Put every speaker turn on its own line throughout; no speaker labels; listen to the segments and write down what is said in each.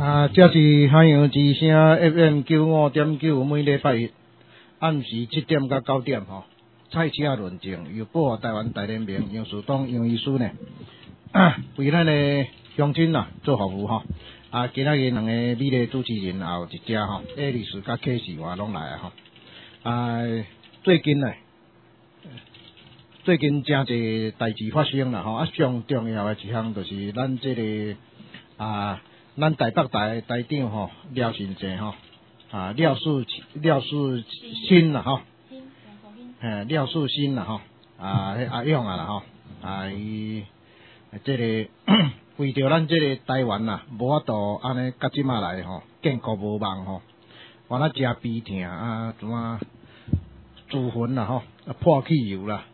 这是海洋之声 FM95.9，每礼拜一暗时7点到9点赛车论证由保护台湾大联盟杨树东杨医师呢，为咱的乡亲做服务今仔日两个美丽主持人也有一只爱丽丝甲 K 士我拢来最近真侪代志发生啦上重要的一项就是咱这个咱台北台台长廖信正廖树新啦廖树新啦阿勇伊这个为着咱这个台湾无法度安尼甲即马来建国无望完了真悲痛怎啊自焚啦破汽油啦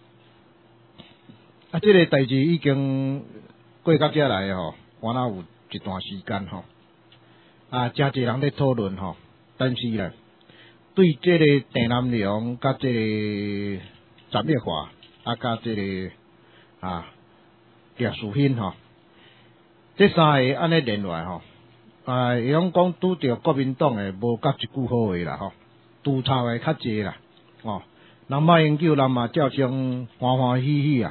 这个代志已经过到遮来完了有一段时间真侪人咧讨论但是咧对这个郑南榕甲这个陈月华甲这个廖树新这三个安尼连来会用讲拄着国民党诶无甲一句好话啦督察诶较济啦人马英九人嘛照常欢欢喜喜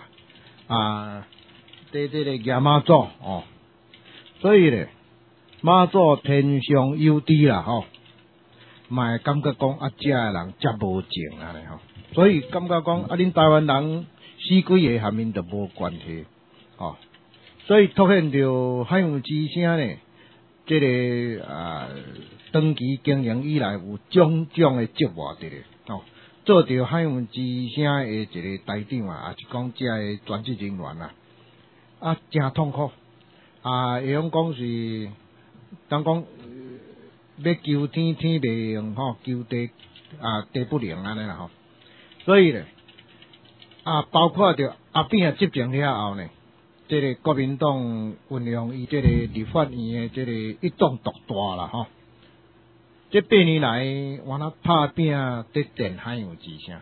这个亚妈祖所以咧妈祖天上有地啦嘛会感觉讲遮诶人遮无情安尼所以感觉讲恁台湾人死几个和面都无关系所以凸显着海洋之声呢这个长期经营以来有种种诶折磨伫咧做着海洋之声诶一个台长也是讲遮诶专职人员真痛苦会用讲是当讲要求天天袂用求地地不灵安尼啦所以咧包括着阿扁执政了后呢这个国民党运用伊这个立法院的这个一党独大啦这8年来我那拍拼伫电海洋之声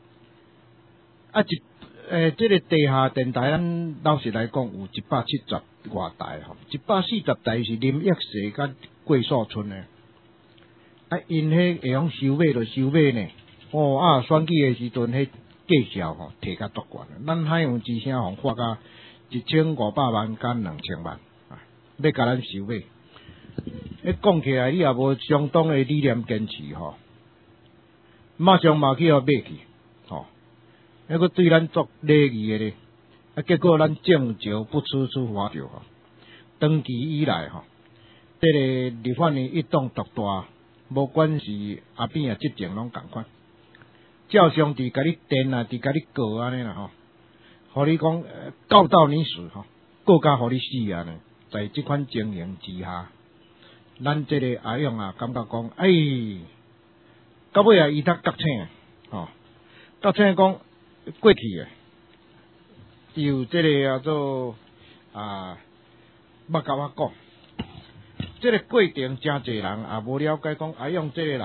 这个地下电台咱老实来讲有170外台140台是林益世甲桂树村的因迄会用收买就收买呢选举的时阵迄计数摕较足悬咱海洋之声发甲1500万甲2000万要甲咱收买讲起来你也无相当的理念坚持马上嘛去买去还佫对咱作礼仪的咧结果咱正招不出花招长期以来这个立法院一党独大无管是阿扁执政拢共款照常伫甲你电伫甲你告安尼啦互你讲告到你死告甲互你死安尼在即款情形之下咱这个阿勇感觉讲到尾伊较觉醒觉醒讲过去有这个叫做捌甲我讲这个过程真侪人也无了解讲阿勇这个人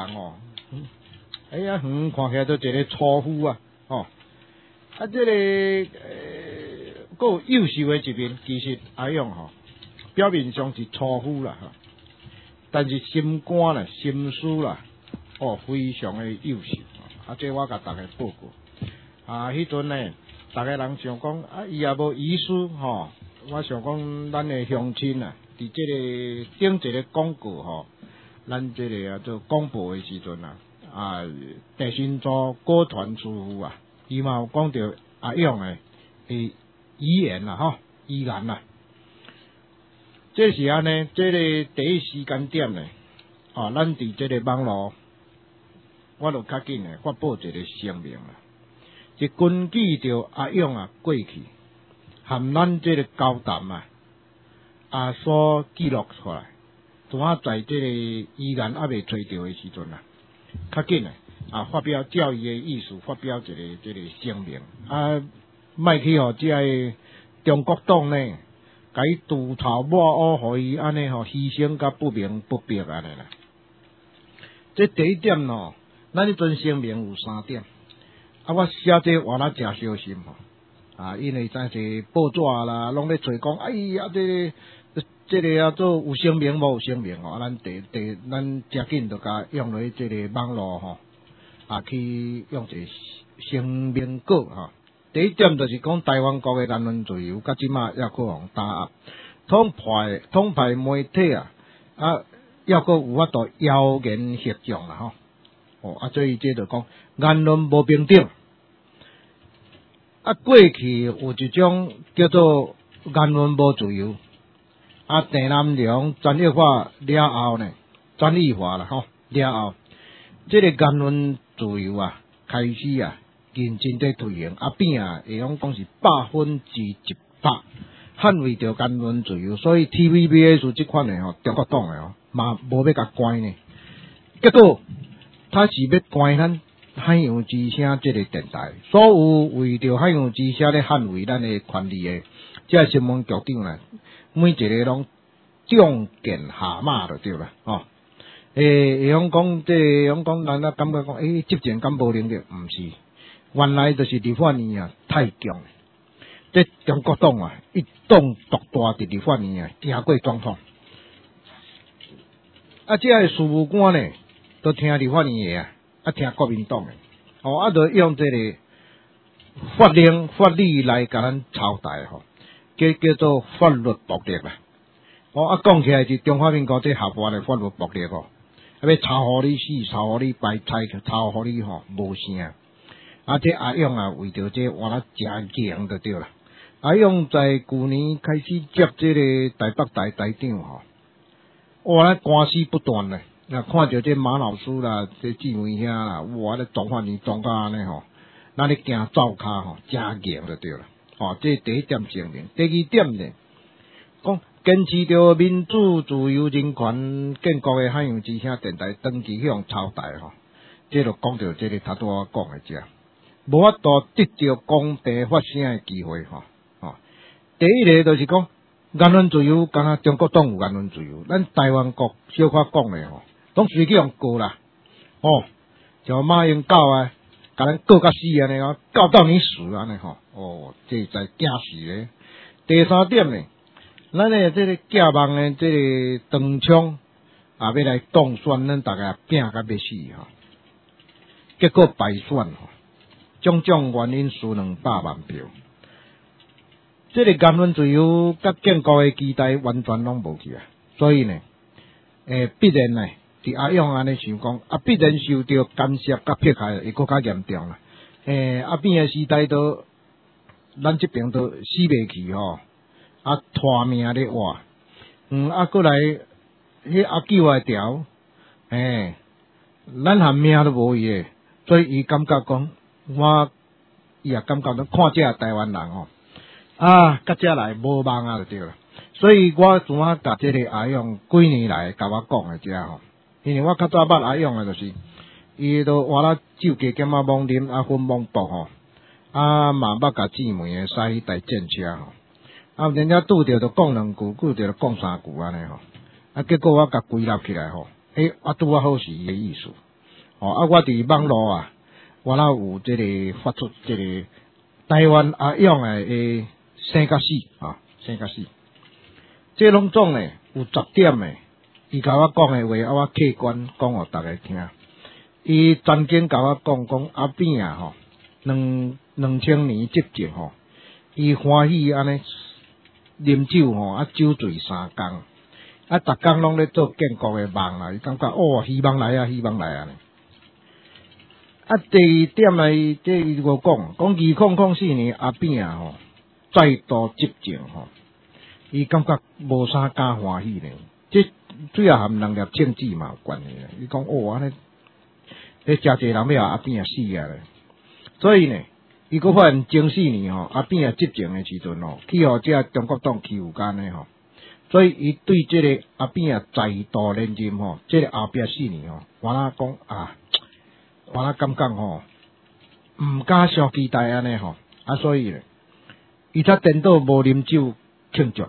看起来都一个粗夫这个还有优秀的一面其实阿勇表面上是粗夫啦但是心肝啦心思啦非常的优秀这我甲大家报告迄阵呢大家人想讲伊也无遗书我想讲咱的乡亲伫这个顶一个广告咱这个做广播的时阵地心组歌团师傅伊嘛有讲到阿勇的遗言遗言这是安尼这个第一时间点呢咱伫这个网络我就较紧发布一个声明是根据着阿勇过去和咱这个交谈所记录出来，在这个遗言未找到的时阵较紧发表照伊的意思，发表一个声明莫去这个中国党呢，甲伊独头抹黑，互伊安尼牺牲甲不明不白安尼啦。这第一点咱迄阵声明有3点。我写这话真小心因为真是报纸啦，拢咧找讲，这这个做有声明无有声明吼，咱咱加紧就甲用落这个网络吼，去用一个声明稿吼。第一点就是讲台湾国的言论自由，甲即马要去互打压，统派媒体要个有法度谣言协众啦吼，所以这就讲言论无平等。过去有一种叫做言论无自由，郑南榕专业化了后呢，专利化啦了后，这个言论自由开始认真在推行，边会用讲是100%捍卫着言论自由，所以 TVBS 这款的中国党的嘛无要甲关呢，结果他是要关咱海洋之声这个电台，所有为着海洋之声咧捍卫咱的权利的，这新闻局长呢，每一个拢中箭下马就对啦，会用讲咱感觉讲，执政敢无能力，毋是，原来就是立法院太强，这中国党一党独大伫立法院行过总统，这个事务官呢，都听立法院的听国民党的，就用这个法律来甲咱操台叫做法律暴力啦。讲起来是中华民国这合法的法律暴力要抄互你死，抄互你白菜，抄互你无声。这阿勇为着这活得真强就对啦。阿勇在去年开始接这个台北台长咧官司不断咧。看着这马老师啦，这姊妹兄啦，咧撞法院撞到安尼咱咧行灶骹真强就对啦。这第一点声明。第二点呢，讲坚持着民主、自由、人权建国的海洋之声电台长期向抄台这就讲到这个他拄我讲的这，无法度得到公平发声的机会第一个就是讲言论自由，敢若中国党有言论自由，咱台湾国小可讲的拢随去用告啦像马英九甲咱告甲死安尼告到你死安尼这在惊死咧。第三点呢，咱的这个假梦的这个长枪要来当选，咱大家拼甲要死结果败选种种原因输200万票。这个言论自由甲建国的期待完全拢无去所以呢，必然呢，伫阿勇安尼想讲必然受到干涉甲迫害会更加严重啦。边的时代都咱这边都死袂去拖命咧活，过来迄阿九的条，咱含命都无伊诶，所以伊感觉讲，伊也感觉到看这台湾人甲这来无望就对啦。所以我怎甲这个阿勇几年来甲我讲的这因为我较早捌阿勇的就是伊都活了酒家兼妄啉分妄搏嘛捌甲姊妹的驶台战车人家拄着就讲2句，拄着就讲3句安尼结果我甲归纳起来拄好是伊的意思我伫网络我有这个发出这个台湾阿勇的生甲死生甲死，这拢总呢有10点的，伊甲我讲的话我客观讲互大家听。伊曾经甲我讲边2000年执政伊欢喜安尼啉酒酒醉3工逐工拢咧做建国的梦伊感觉希望来希望来第二点呢，这伊有讲2004年边再度执政伊感觉无啥敢欢喜呢，这主要含人力政治嘛有关系伊讲安尼真侪人要边死咧，所以呢，伊佫发现前4年边执政的时阵去互这中国党欺负干呢所以伊对这个边再度连任这个后壁4年我讲我感觉毋敢伤期待安尼所以呢，伊才颠倒无啉酒庆祝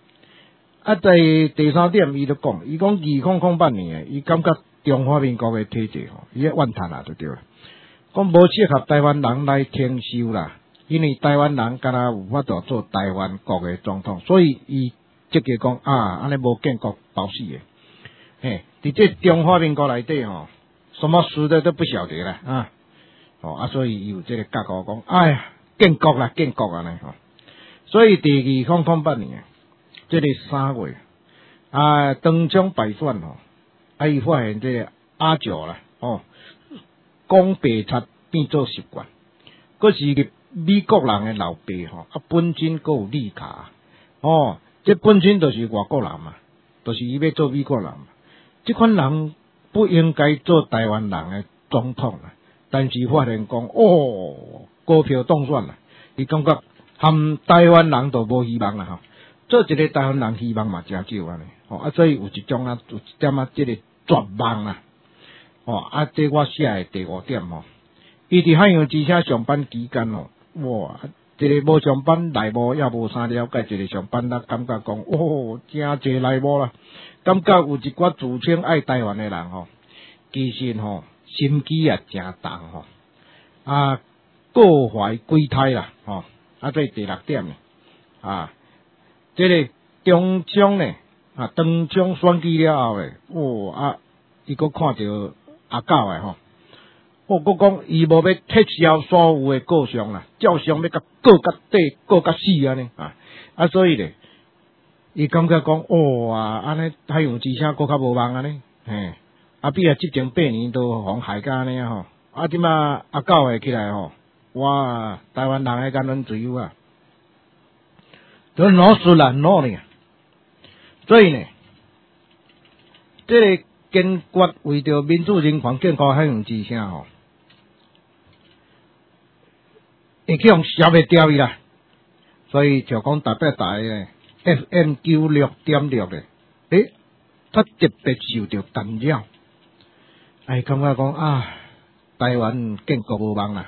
第3点伊就讲2008年伊感觉中华民国的体制伊怨叹就对了，讲无适合台湾人来承受啦，因为台湾人敢若有法度做台湾国的总统，所以伊即个讲安尼无建国保死诶，嘿，伫这中华民国内底吼，什么事的都不晓得啦所以有这个格局讲，哎呀，建国啦，建国啊呢所以第2008年这个3月当中败选伊发现这个阿九啦讲白贼变做习惯，佫是美国人诶老爸本身佫有利卡这本身就是外国人嘛，就是伊要做美国人嘛，这款人不应该做台湾人诶总统啦，但是发现讲股票当选啦，伊感觉含台湾人都无希望啦做一个台湾人希望嘛真少安尼所以有一种有一点这个绝望啦这我写诶第5点伊伫海洋之声上班期间哇，一个无上班内幕也无啥了解，一个上班感觉讲真济内幕啦，感觉有一寡自称爱台湾诶人其实心机也真重各怀鬼胎啦这第6点这个中将呢当中选举了后诶伊佫看到阿狗诶佫讲伊无要撤销所有诶告上啦，照常要甲告甲底告甲死安尼所以咧，伊感觉讲安尼海洋之声佫较无望安尼比即前8年都互害甲安尼即马阿狗诶起来哇，台湾人诶言论自由都攞输啦攞呢，所以呢，这个坚决为着民主人权建国海洋之声会去用消灭掉伊啦，所以就讲台北台咧 FM 96.6咧，他特别受到干扰，感觉讲台湾建国无望啦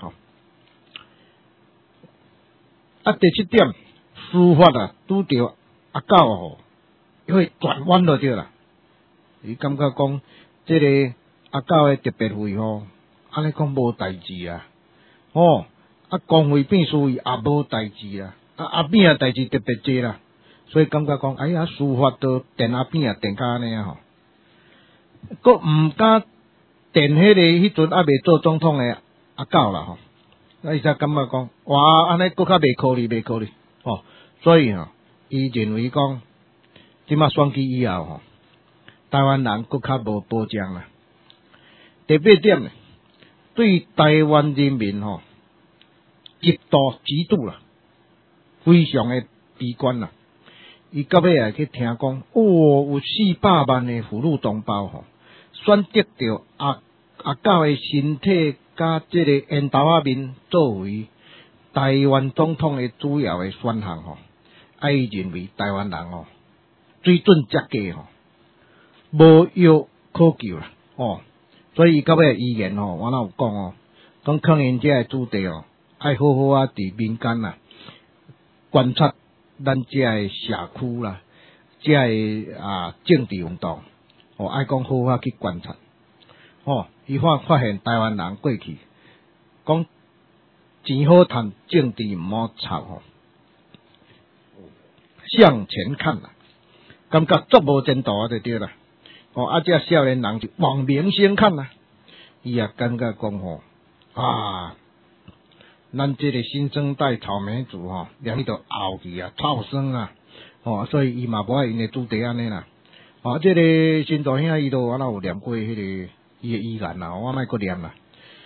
第7点，司法拄着阿狗因为转弯就对啦，伊感觉讲这个阿狗诶特别费安尼讲无代志啊公会变数也无代志啦，阿扁诶代志特别多啦，所以感觉讲司法都电阿扁电甲安尼佫毋敢电迄个迄阵未做总统诶阿狗啦伊才感觉讲哇，安尼佫较袂考虑所以伊认为讲即马选举以后台湾人佫较无保障啦。第8点呢，对台湾人民极度啦，非常诶悲观啦。伊到尾来去听讲有400万诶俘虏同胞选择着阿狗诶身体甲即个烟头面作为台湾总统诶主要诶选项伊认为台湾人水准遮低无药可救啦所以伊到尾遗言我有讲讲抗议者诶主题爱好好伫民间啦观察咱遮诶社区啦，遮诶政治运动爱讲好好去观察伊发现台湾人过去讲钱好赚，政治毋好吵向前看啦，感觉足无前途就对啦这少年人就往明星看啦，伊也感觉讲咱这个新生代草莓族连迄个后去臭酸所以伊嘛无爱因诶主题安尼啦这个新大兄伊都我有念过迄个伊诶遗言啦，我莫搁念啦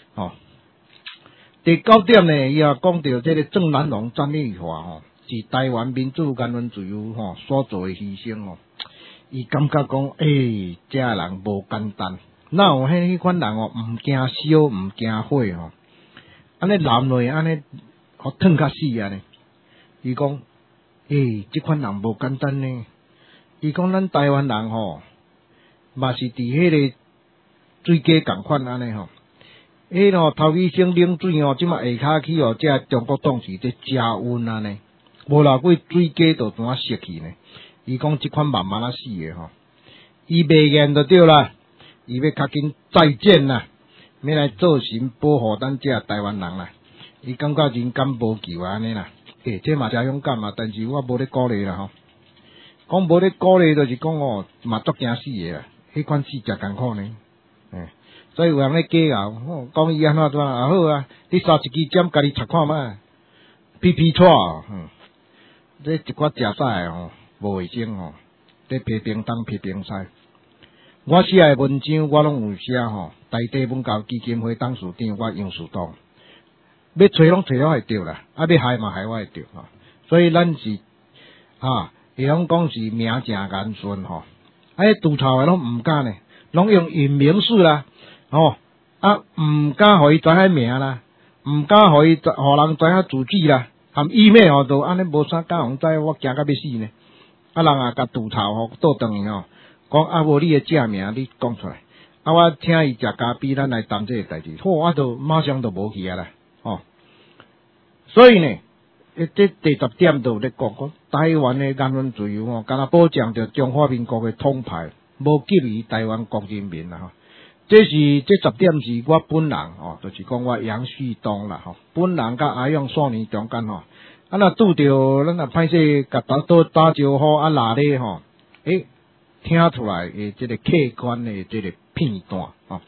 第9点呢，伊也讲到这个郑南榕战略化是台湾民主言论自由所做诶牺牲伊感觉讲这人无简单，哪有迄款人毋惊烧毋惊火安尼男女安尼烫甲死安尼，伊讲这款人无简单呢，伊讲咱台湾人嘛是伫迄个水鸡共款安尼头医生冷水即马下骹去这中国当时在加温安尼，无偌过水鸡就怎失去呢？伊讲即款慢慢死诶伊袂言就对啦，伊要较紧再见啦，要来做神保护咱遮台湾人啦。伊感觉人间无救安尼啦，这嘛真勇敢但是我无咧鼓励啦讲无咧鼓励，就是讲哦，嘛足惊死诶啦，迄款死诚艰苦呢。所以有人咧假熬，讲伊安怎也好啊，你烧一支针，家己插看觅，屁错，这一寡食早诶吼，无卫生吼，这批评东批评西。我写诶文章，我拢有写吼，台地文教基金会董事长我杨树东，要找拢找了会着啦，啊要害嘛害我会着吼，所以咱是伊拢讲是名正言顺吼，拄头诶拢毋敢呢，拢用隐名术啦，毋敢互伊知影名啦，毋敢互人知影住址啦，含 email 都安尼无啥敢互知，我惊甲要死呢。人也甲拄头倒转去讲无你诶正名你讲出来，我请伊食咖啡，咱来谈这个代志，我就马上就无去啊啦，所以呢，这第10点都有咧讲，台湾诶言论自由敢若保障着中华民国诶统派，无给予台湾国人民啦这10点是我本人就是讲我杨旭东啦本人甲阿勇数年中间若拄着咱歹势甲打招呼拉咧听出来诶这个客观诶这个片段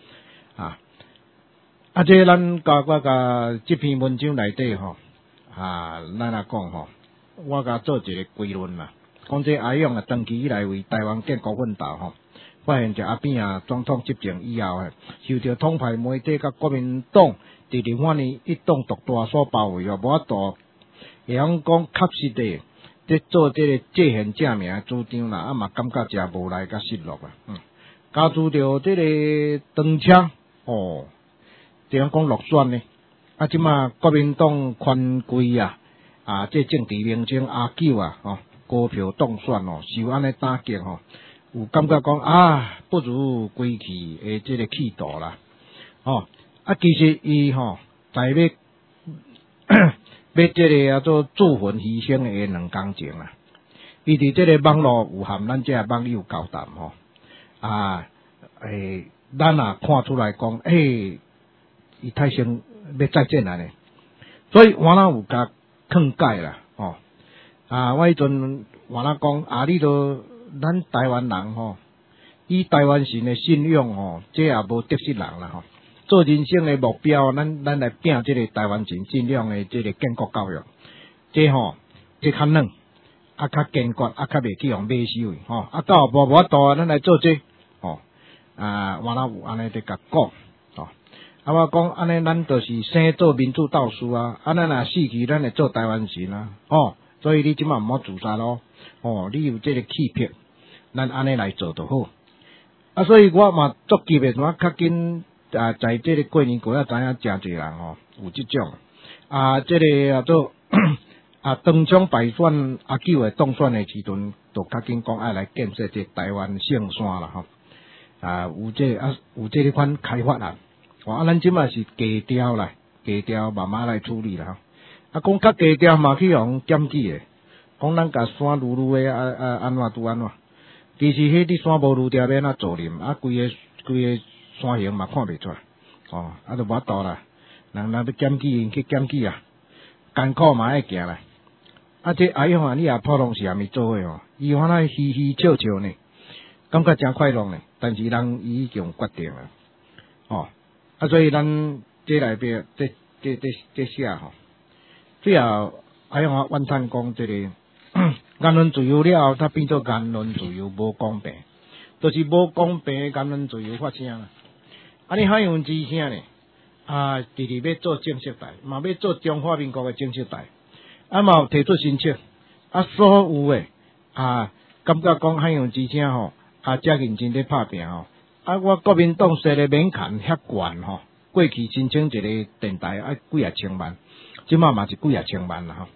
这咱我甲这篇文章内底咱来讲我甲做一个归论啦，讲这阿勇长期以来为台湾建国奋斗发现着阿扁总统执政以后受到统派媒体甲国民党直直反呢一党独大所包围无法度会晓讲确实的在做这个界限正名主张啦，嘛感觉诚无奈甲失落加诸着这个长枪这样讲落选呢，即马国民党权贵这政治明星阿九高票当选受安尼打击有感觉讲不如归去诶这个气度啦其实伊在要这个做自焚牺牲诶2工前啦，伊伫这个网络有含咱这个网友交谈咱看出来讲伊太先要再见啦呢，所以我有甲劝解啦我迄阵我讲你都咱台湾人以台湾人的信仰这也无得失人啦做人生的目标，咱来拼这个台湾人信仰的这个建国教育，这较软较坚决较袂去用买收的到无法度咱来做这我有安尼在甲讲我讲安尼咱就是生做民主斗士咱若死去咱会做台湾人所以你即马毋好自杀咯你有这个气魄，咱安尼来做就好所以我嘛足急的我较紧在这个过年过知影诚侪人有即种这个做当枪败选阿九的当选的时阵，就较紧讲爱来建设这台湾圣山啦有这个款开发咱即马是低调啦，低调慢慢来处理啦讲较低调嘛去用检举的，讲咱甲山愈愈的安怎拄安怎，其实迄啲山无愈条要安怎做呢规个山形嘛看袂出来就无法度啦，人要检举去检举艰苦嘛爱行啦这阿勇你也普通是还没做伙伊反正嘻嘻笑笑呢，感觉真快乐呢，但是人已经决定了所以咱这内边这写最后阿勇晚餐讲这个言论自由了后，它变做言论自由无公平，就是无公平的言论自由发声啦你海洋之声呢直直要做正式台，嘛要做中华民国的正式台嘛有提出申请所有的感觉讲海洋之声遮认真咧拍拼我国民党设的门槛遐悬过去申请一个电台几啊千万，即马嘛是几啊千万啦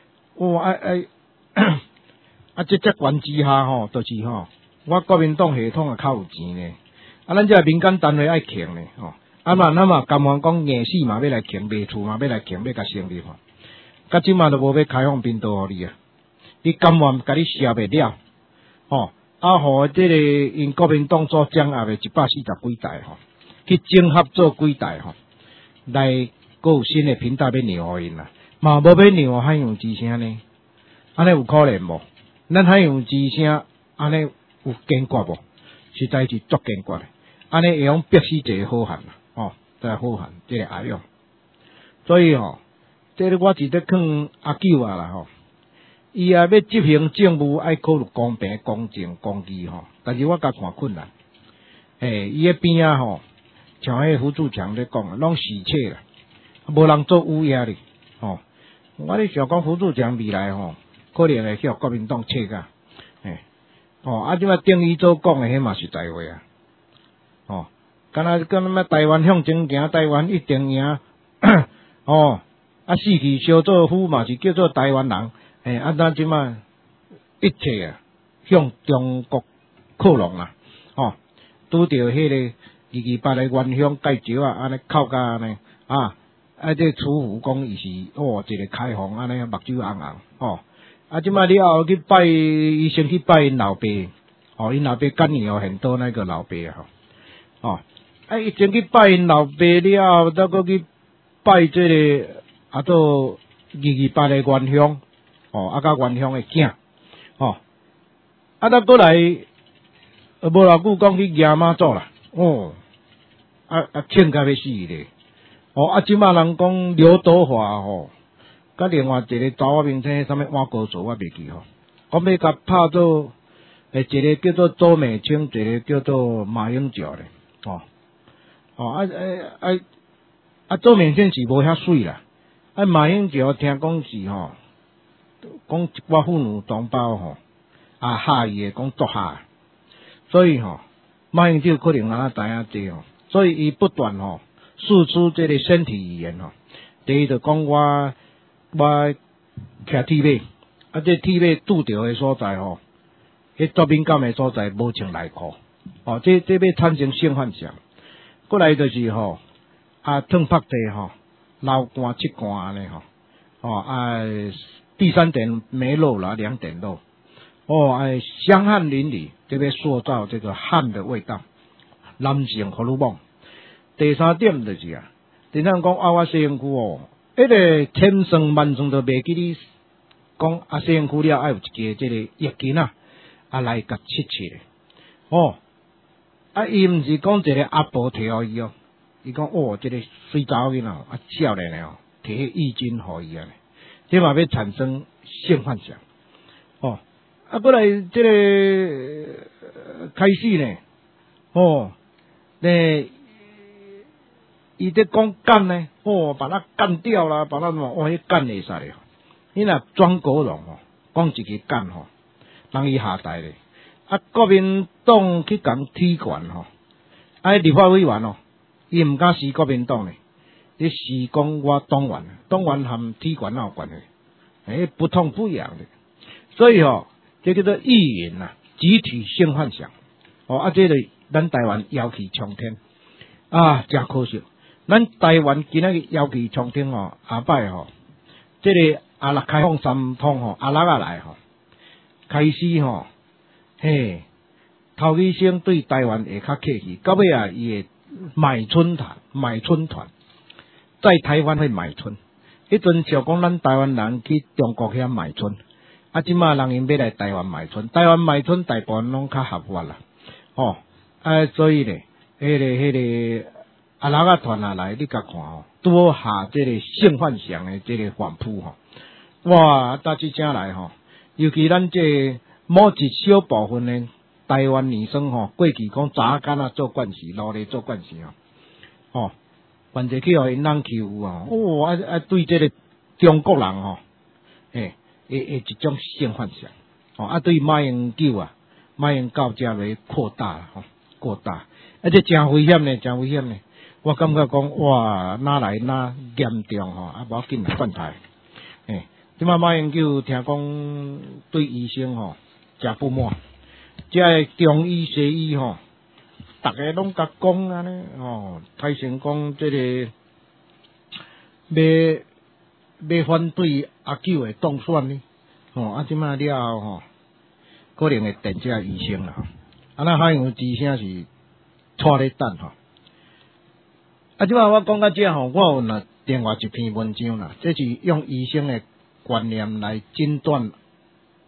这悬之下就是我国民党系统较有钱呢咱这民间单位爱强呢咱嘛甘愿讲硬死嘛要来强，卖厝嘛要来强，要甲成立即马都无要开放频道互你你甘愿甲你消灭了互这个因国民党所掌握的140几台去整合做几台来还有新的频道要让互因嘛无要让海洋之声呢安尼有可能无咱海洋之声安尼有坚决无？实在是足坚决的，安尼会用逼死一个好汉啦，一个好汉，这个阿勇。所以这个我是咧劝阿九啊啦伊也要执行政务，爱考虑公平、公正、公义但是我甲看困难，伊迄边啊像迄胡志强咧讲，拢死切啦，无人做乌鸦哩，我咧想讲胡志强未来可能会向国民党切噶，即摆定义做讲的迄嘛是大话敢若台湾向前行，台湾一定赢，死去小做夫嘛是叫做台湾人，咱即摆一切向中国靠拢啦，拄着迄个228的原乡介石安尼靠甲安尼这楚武讲伊是一个开放安尼目睭红红即摆了后去拜，伊先去拜因老爸，因老爸干年很多那个老爸伊先去拜因老爸了后，再过去拜这个做228的原乡，甲原乡的囝，再过来无偌久讲去亚妈祖啦，庆甲要死咧，即摆人讲刘德华甲另外一个查某明星啥物碗高做我袂记讲要甲拍做一个叫做周美青，一个叫做马英九咧，周美青是无遐水啦，马英九听讲是讲一寡妇女同胞吓伊诶讲毒吓，所以马英九可能知影这所以伊不断输出这个身体语言第一就讲我徛铁马，这铁马拄着诶所在迄足敏感诶所在无穿内裤，这要产生性幻想。过来就是烫拍地流汗七汗安尼第三点没漏了，2点漏香汗淋漓，这要塑造这个汗的味道，男性荷尔蒙。第三点就是人讲我西洋区迄个千算万算都袂记你讲西洋区了爱有一个这个疫情来甲切切伊毋是讲一个阿婆摕互伊伊讲这个水查某囡仔少年的摕迄浴巾互伊这嘛要产生性幻想过来这个开始呢伊在讲干呢把他干掉啦，把他迄干会使咧你若庄国荣讲一个干人伊下台咧国民党去讲踢馆立法委员伊毋敢是国民党咧，你是讲我党员含踢馆哪有关系？不痛不痒的，所以这叫做意淫集体性幻想这个咱台湾妖气冲天真可惜，咱台湾今仔日妖气冲天下摆这个阿六开放三通阿六来开始头医生对台湾会较客气，到尾伊会买春团，在台湾会买春。迄阵就讲咱台湾人去中国遐买春，即马人因要来台湾买春，台湾买春大部分拢较合法啦，所以咧，迄个阿拉团来，你甲看多下这个性幻想的这个反扑哇，搭起正来尤其咱这某一小部分的台湾女生过去讲查干做惯事，努力做惯事反正去互因人欺负对这个中国人会一种性幻想对马英九这来扩大过大，这真危险呢，我感觉讲哇，哪来哪严重无要紧犯台即马马英九听讲对医生真不满，这中医西医大家拢甲讲安尼太成讲这个要反对阿九的当选呢即马了后可能会电这医生啦咱海洋之声是拖咧等即马我讲到这我有另外一篇文章啦，这是用医生的观念来诊断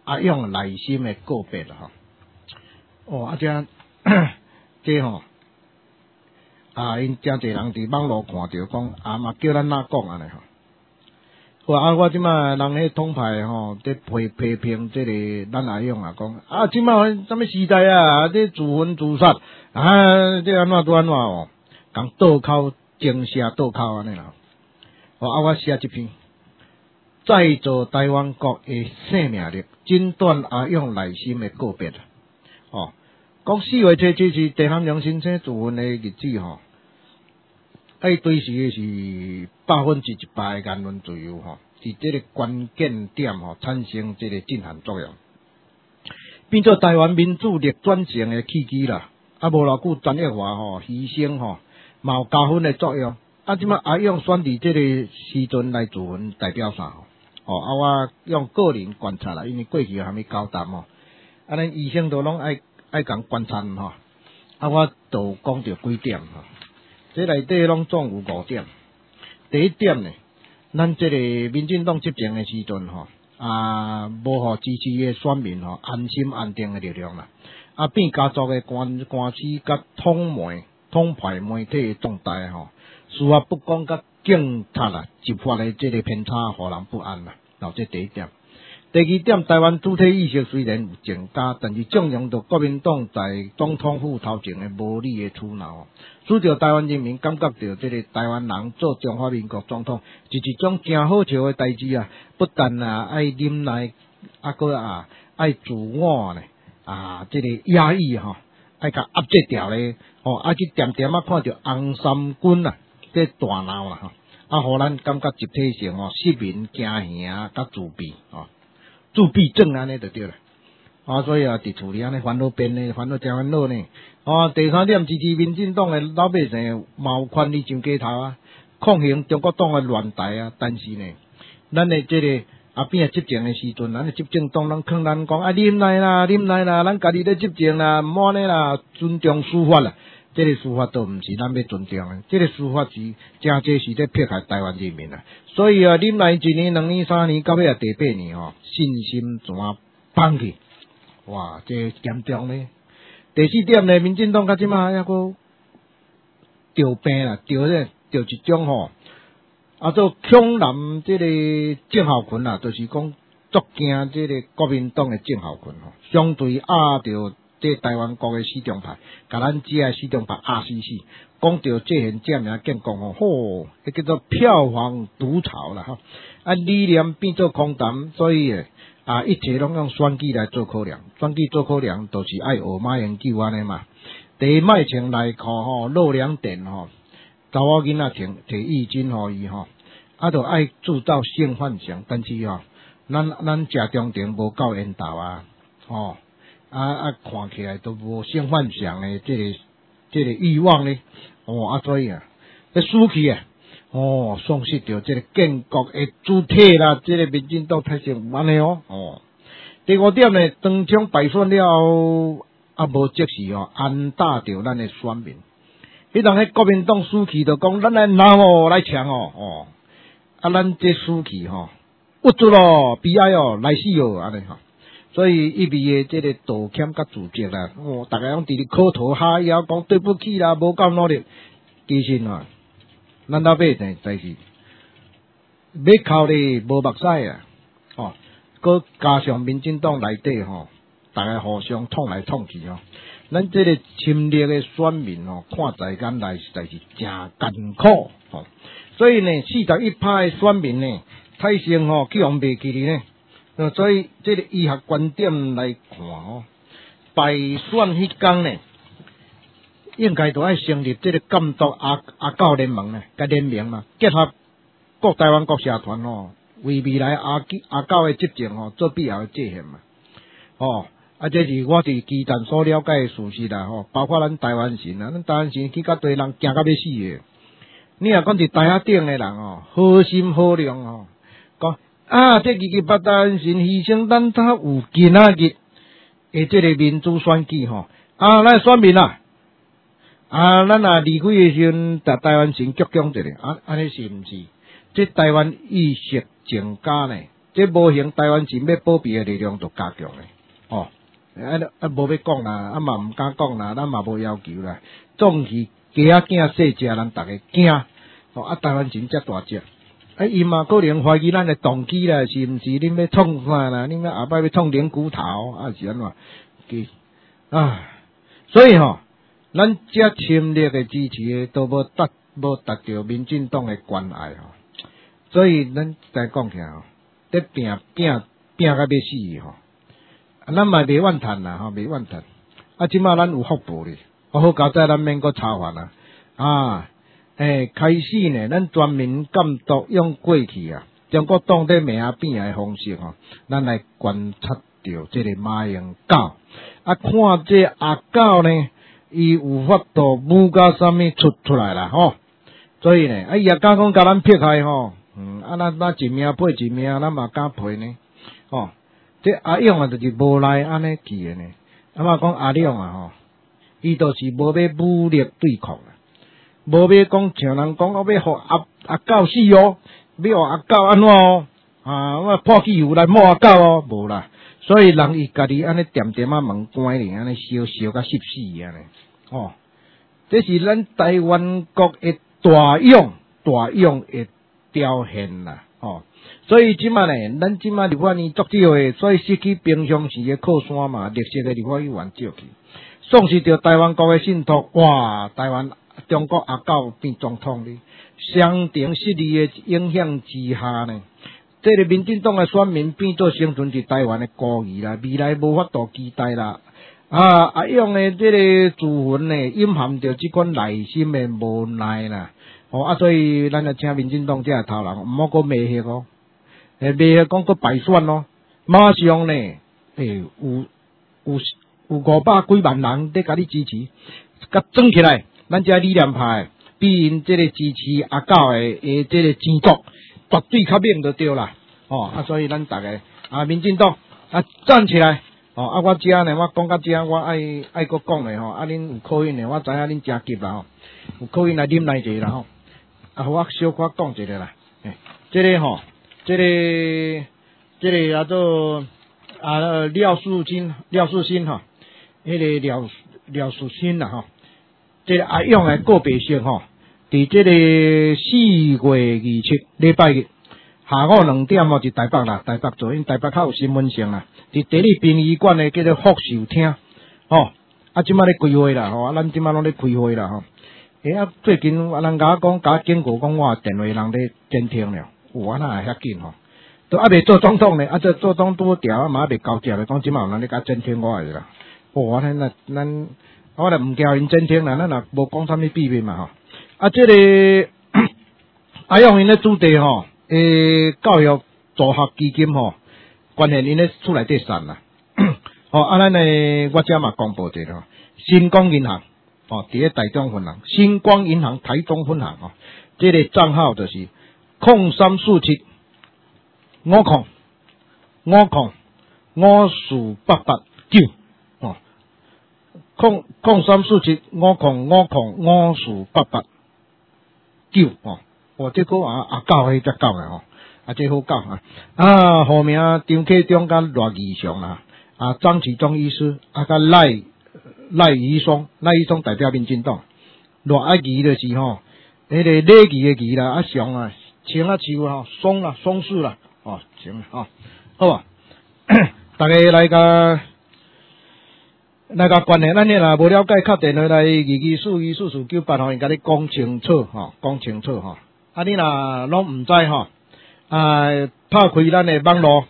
阿勇内心的告别啦吼。哦，这吼因真侪人伫网络看到讲嘛叫咱哪讲安尼吼。我即摆人迄统派吼，在批评这个咱阿勇讲即摆什么时代啊，这自焚自杀这安怎哦，讲倒口惊吓倒口安尼啦。我写一篇。再造台湾国的生命力，诊断阿勇内心的告别。讲4月7日是陈汉良先生自焚的日子吼，对时的是100%的言论自由伫这个关键点产生这个震撼作用，变做台湾民主逆转型的契机啦。无偌久专业化牺牲嘛有加分的作用。即摆阿勇选伫这个时阵来自焚，代表啥？我用个人观察啦，因为过去还没交谈咱医生都拢爱讲观察我就讲着几点这内底拢总有5点。第一点呢，咱这个民进党执政的时阵无互支持的选民安心安定的力量啦，变家族的官司甲统派媒体的动态司法不公甲警察执法的这个偏差，互人不安啦。这第一点。第二点，台湾主体意识虽然有增加，但是纵容着国民党在总统府头前的无理的取闹，使得台湾人民感觉到这个台湾人做中华民国总统是一种真好笑的代志不但爱忍耐，搁爱自我呢这个压抑爱甲压制掉咧去点点看到红衫军这大闹啦互咱感觉集体性失眠、惊吓甲自闭自闭症安尼就对啦所以伫厝里安尼烦恼变呢，烦恼真烦恼呢第三点，支持民进党的老百姓嘛有权利上街头抗衡中国党的乱台但是呢，咱的这个变执政的时阵，咱的执政党拢劝咱讲忍耐啦，咱家己咧执政啦，毋好安尼啦，尊重司法啦。这个司法都毋是咱要尊重的，这个司法是真济是在迫害台湾人民所以忍耐1年、2年、3年，到尾第8年信心全放弃，哇，这严重呢。第4点呢，民进党到即马还佫着病啦，着一种做恐男这个郑浩群就是讲足惊这个国民党的郑浩群相对着这台湾国的死忠派，甲咱只爱死忠派RCC，讲到这现这名建讲迄叫做票房毒潮啦理念变做空谈，所以一切拢用选举来做考量，选举做考量就是爱学马英九安尼嘛。第一卖穿内裤露2点查某囡仔摕浴巾互伊就爱制造性幻想，但是咱食中庭无够缘投看起来都无性幻想的这个欲望呢所以要输去丧失掉这个建国的主体啦，这个民进党太成有安尼第5点呢，当枪败选了后无即时安打着咱的选民，迄当国民党输去就讲咱来闹来抢咱这输去屈足悲哀来死安尼所以意味的这个道歉甲自责啦，大家拢伫咧口头哈腰讲对不起啦，无够努力，其实咱老百姓才是要哭咧无目屎搁加上民进党内底大家互相捅来捅去咱这个侵略的选民看在眼内实在是真艰苦所以呢，41%的选民呢，太先去用袂起哩呢。所以这个医学观点来看败选迄天呢，应该都爱成立这个监督阿狗联盟甲联盟结合各台湾各社团为未来阿狗的执政做必要的界限这是我伫基层所了解的事实啦包括咱台湾省咱台湾省去甲对人惊到要死的，你若讲伫台下顶的人好心好量讲这28台湾省牺牲咱才有今仔日的这个民主选举咱选民咱离开的时阵，台湾省鞠躬一下安尼是毋是？这台湾意识增加呢， 这无形台湾前要保庇的力量就加强咧，哦，无要讲啦，嘛毋敢讲啦，咱嘛无要求啦，总是家仔囝细只，咱逐个惊，哦，台湾前遮大只，伊嘛可能怀疑咱的动机啦，是毋是恁要创啥啦？恁后摆要创灵骨头，是安怎？所以咱遮深烈的支持都无达到民进党的关爱所以咱再讲起来在拼甲要死咱嘛袂怨叹啦袂怨叹。即马咱有福报咧，好交代咱免阁操烦开始呢，咱全民监督用过去中国党在名变的方式咱来观察到这个马英九看这阿九呢。伊有法度武甲啥物出来啦所以呢，伊也敢讲甲咱撇开咱一命配一命，咱嘛敢配呢这阿勇就是无来安尼去的呢。嘛讲阿勇伊就是无要武力对抗无要讲像人讲要互阿九死要互阿九安怎我破气有来摸阿九无啦。所以人伊家己安尼点门关咧，安尼烧甲湿死安尼这是咱台湾国的大勇的表现啦所以即马呢，咱即马立法院足少的，所以失去平常时的靠山嘛，绿色的立法院员少去，丧失着台湾国的信托，哇！台湾中国阿九变总统哩，双重失利的影响之下呢。这个民进党的选民变做生存伫台湾的孤儿啦，未来无法度期待啦。阿勇的这个自焚呢，隐含着这款内心的无奈啦。所以咱来请民进党这个头人，毋好阁骂迄个，骂迄讲阁败选马上呢，有500几万人在甲你支持，甲装起来，咱这理念派比因这个支持阿九的这个前作。绝对较猛就对啦，所以咱大家民进党站起来，我遮呢，我讲到遮，我爱阁讲咧恁有考验咧，我知影恁真急啦有考验来啉来者啦互我小可讲一个啦，这个叫做廖树新迄个廖树新啦这个阿勇的个别性伫这个4月27礼拜日下午2点伫台北啦，台北做，因台北较有新闻性啦，伫第二殡仪馆的叫做福寿厅即摆咧开会啦咱即摆拢咧开会啦最近人甲我讲，甲我警告讲，我电话人咧监听了，我哪会遐紧都还袂做总统呢，这做总督调嘛还袂交接咧，讲即摆有人咧甲监听我啦，我咧毋叫因监听啦，咱也无讲啥物秘密嘛这个阿勇因咧主题教育助学基金关系因咧厝内底散啦咱我遮嘛公布一个新光银行伫咧台中分行，新光银行台中分行这个账号就是0347 50 50 54890347 50 50 5489这个阿九迄只九的这好九户名张启忠甲罗义祥啦张启忠医师甲赖宜松代表民进党，罗义就是迄个礼仪的仪啦祥青树松树啦行好吧大家来甲关系，咱若无了解，敲电话来224248因甲你讲清楚讲清楚你若拢毋知拍开咱的网络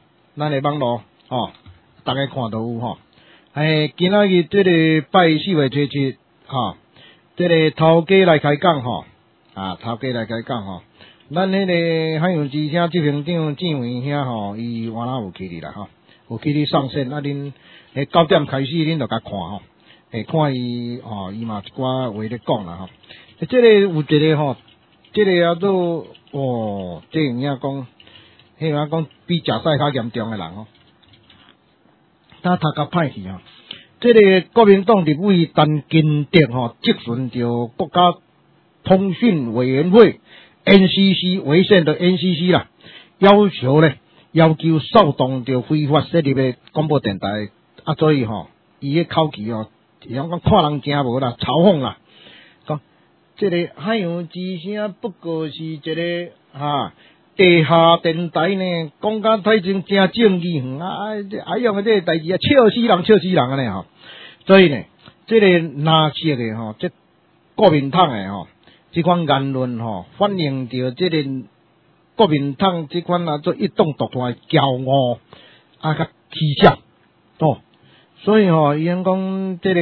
大家看到有今仔日这个拜4月27这个头家来开讲头家来开讲咱迄个海洋之声执行长郑伟兄伊原来有去哩啦有去哩上线恁9点开始恁就甲看看伊嘛一寡话咧讲啦这个有一个这个叫做这有影讲迄个讲比食屎较严重的人他头壳歹去这个国民党立委陈金德质询着国家通讯委员会 NCC 违宪的 NCC 啦，要求呢要求扫动着非法设立的广播电台，所以伊个口气人讲看人诚无啦，嘲讽啦，讲这个海洋之声不过是一个地下电台呢，讲甲太真正正义海洋的这个代志笑死人安尼所以呢，这个蓝色的这国民党的这款言论反映着这个国民党这款做一党独大的骄傲甲气象所以伊讲这个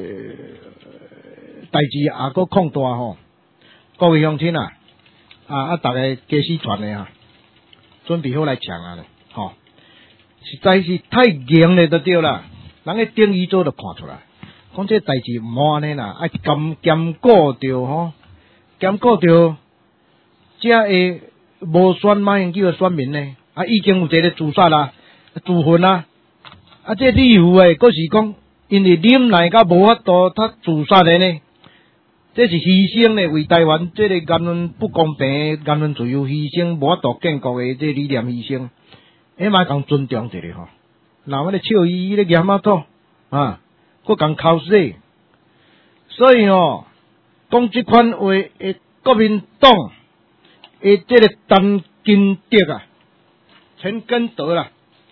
代志也搁扩大各位乡亲大家假使传的准备好来抢实在是太严了就对啦，人个定义做就看出来，讲这代志唔好安尼啦，爱兼顾着这个无选马英九的选民呢，已经有一个自杀啦、自焚啦。这理由佫是讲，因为忍耐甲无法度他自杀的呢，这是牺牲的，为台湾这个言论不公平的言论自由牺牲，无法度建国的这理念牺牲，嘛共尊重一下那我咧笑伊咧咸土佫共口水，所以讲这款话国民党这个陈金德陈根德啦。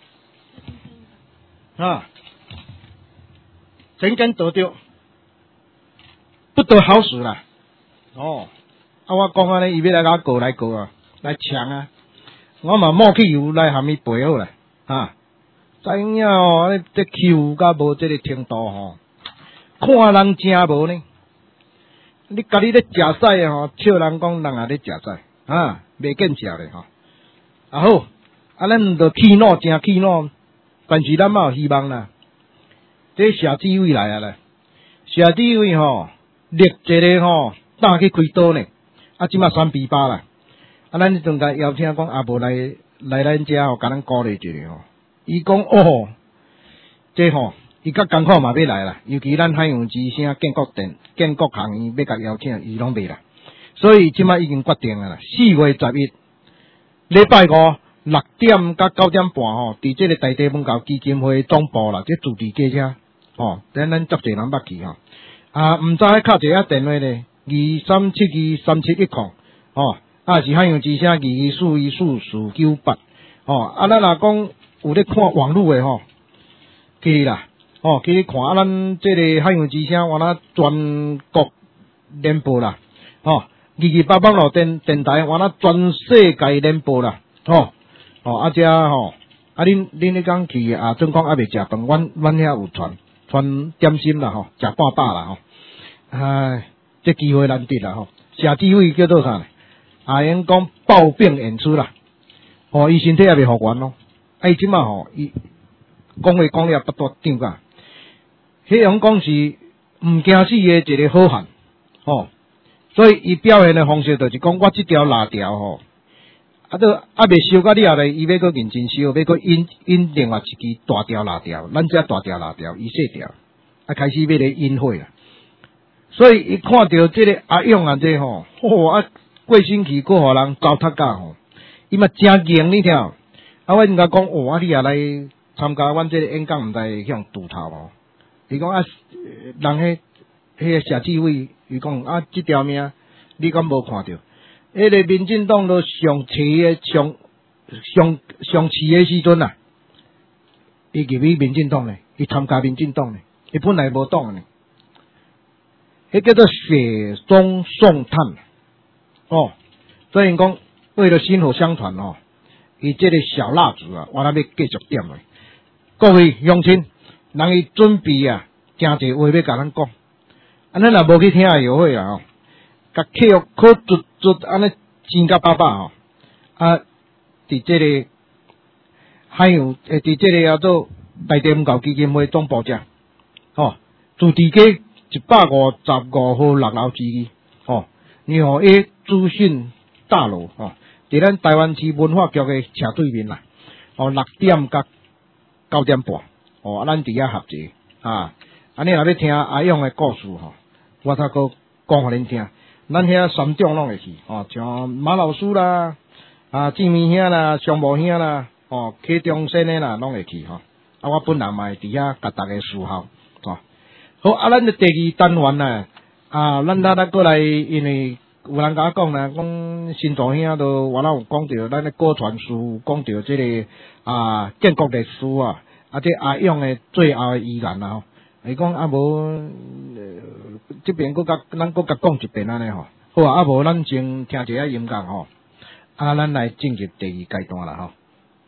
陈根得着不得好死啦！我讲安尼，伊要来甲我告来抢我嘛冒汽油来含伊陪好啦知影这气有甲无这个程度看人真无呢。你家己咧食屎笑人讲人也咧食屎袂见食咧好咱着气恼真气恼。但是咱嘛有希望啦，这社纪委来啦，社纪委立一个打去开刀呢，即马选比巴啦，咱这阵甲邀请讲无来咱遮甲咱鼓励一下伊讲这伊较艰苦嘛要来啦，尤其咱海洋之声建国行业要甲邀请，伊拢袂啦，所以即马已经决定啦，4月11礼拜5。6点到9点半伫这个台地门口基金会总部啦，这主题驾车等咱接侪人捌去毋知敲一下电话咧，23723710是海洋之声22414498咱若讲有咧看网络的去啦去咧看咱这个海洋之声我全国联播啦228网络电台我全世界联播啦遮恁咧讲去准讲未食饭，阮遐有传点心啦食半饱啦这机会难得啦社纪委叫做啥呢？因讲抱病演出啦伊身体也未复原咯伊即马伊讲话讲了不多张噶，迄样讲是毋惊死的一个好汉所以伊表现的方式就是讲我这条辣条未烧到你后来，伊要搁认真烧，要搁引另外一支大条辣条，咱遮大条辣条，伊细条，开始要咧引火啦。所以伊看到这个阿勇这过星期搁互人糟蹋甲伊嘛真硬你听。我应该讲你也来参加阮这个演讲，毋知向拄头伊讲人迄个社纪委，伊讲这条命你敢无看到？迄个民进党都上市的上市的时阵伊入去民进党呢，伊参加民进党呢，伊本来无党呢，迄叫做雪中送炭所以讲为了薪火相传伊这个小蜡烛我要继续点的。各位乡亲，人伊准备真济话要甲咱讲，咱若无去听会会甲客户考安尼钱甲饱饱伫这个还有伫这个叫做台地门口基金会总部遮主题街155号6楼之2鸟 A 资讯大楼伫咱台湾市文化局的斜对面啦6点到9点半咱伫遐合集安尼若要听阿勇的故事我才搁讲互恁听。咱遐三种拢会去像马老师啦、志明兄啦、尚无兄啦溪中心的啦，拢会去吼。啊，我本人嘛会伫遐甲大家伺候，吼。好，啊，咱的第二单元呢，咱过来，因为有人甲我讲啦，讲新庄兄都原来有讲到咱的古传书，讲到这个建国历史啊，这阿勇的最后的遗言啦吼。伊讲无，这边咱甲讲一遍安尼吼。好啊，无咱先听一下音乐吼。咱来进入第二阶段啦吼。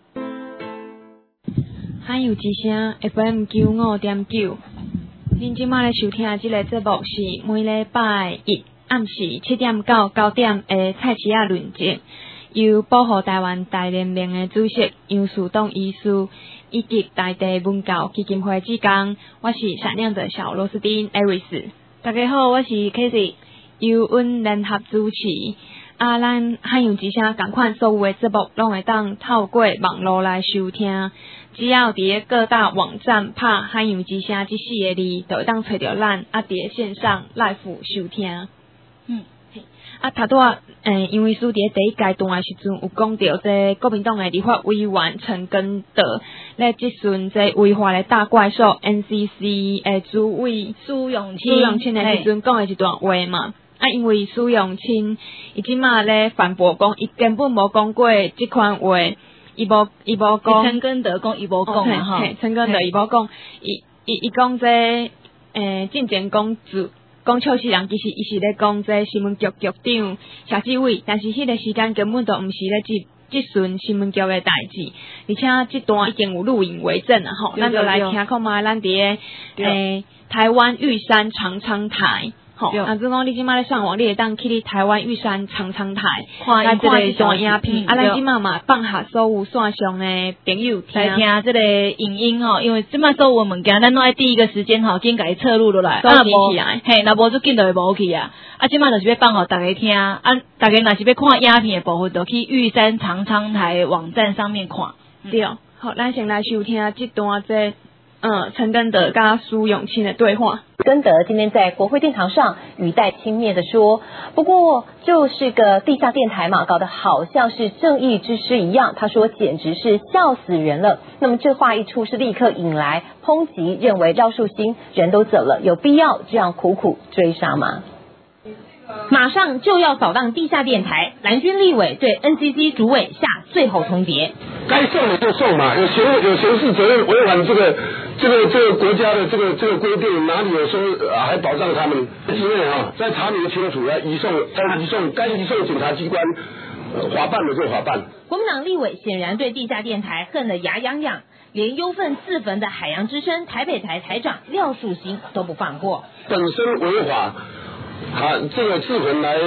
罕有之声 FM 95.9，恁即马咧收听即个节目是每礼拜一暗时7点到9点的蔡奇亚论节，由保护台湾大联盟的主席杨树栋医师以及大地文教基金会志工，我是闪亮的小螺丝钉 Aris。大家好，我是 Casey， 由阮联合主持。咱罕有之声共款所有的节目，拢会当透过网络来收听。只要伫各大网站拍罕有之声这4个字，就会当找到咱伫线上 live 收听。头拄因为书伫第一阶段的时阵有讲到这国民党的立法委员陈根德咧即阵这违法的大怪兽 NCC 的主委苏永清的时阵讲的一段话嘛。因为苏永清伊即马咧反驳讲，伊根本无讲过即款话，伊无讲。
陈根德讲伊无讲嘛吼，
陈根德伊无讲，伊讲这进前讲笑死人，其实伊是咧讲这新闻局局长谢志伟，但是迄个时间根本都毋是咧即顺新闻局的代志，而且即段已经有录影为证了吼，咱就来听看嘛，咱伫台湾玉山长昌台。好，如果你即马咧上网，你会当去台湾玉山长昌台来看一段影片。咱即马嘛放下所有线上的朋友
来听这个影音吼，因为即马所有物件咱拢爱第一个时间吼，紧甲伊测录落来，
收集起来。
嘿，若无就紧就会无去啊。即马就是要放互大家听，大家若是要看影片的部分，就去玉山长昌台网站上面看。
对，好，咱先来收听这段陈根德跟苏永清的对话。
根德今天在国会殿堂上语带轻蔑的说，不过就是个地下电台嘛，搞得好像是正义之师一样。他说简直是笑死人了。那么这话一出，是立刻引来抨击，认为饶漱兴人都走了，有必要这样苦苦追杀吗？马上就要扫荡地下电台，蓝军立委对 NCC 主委下最后通牒。
该送的就送嘛，有刑事责任违反这个国家的这个规定，哪里有说还保障他们？因为在查明清楚，要该移送检察机关，法办的就法办。
国民党立委显然对地下电台恨得牙痒痒，连忧愤自焚的海洋之声台北台台长廖漱兴都不放过。
本身违法，这个自焚来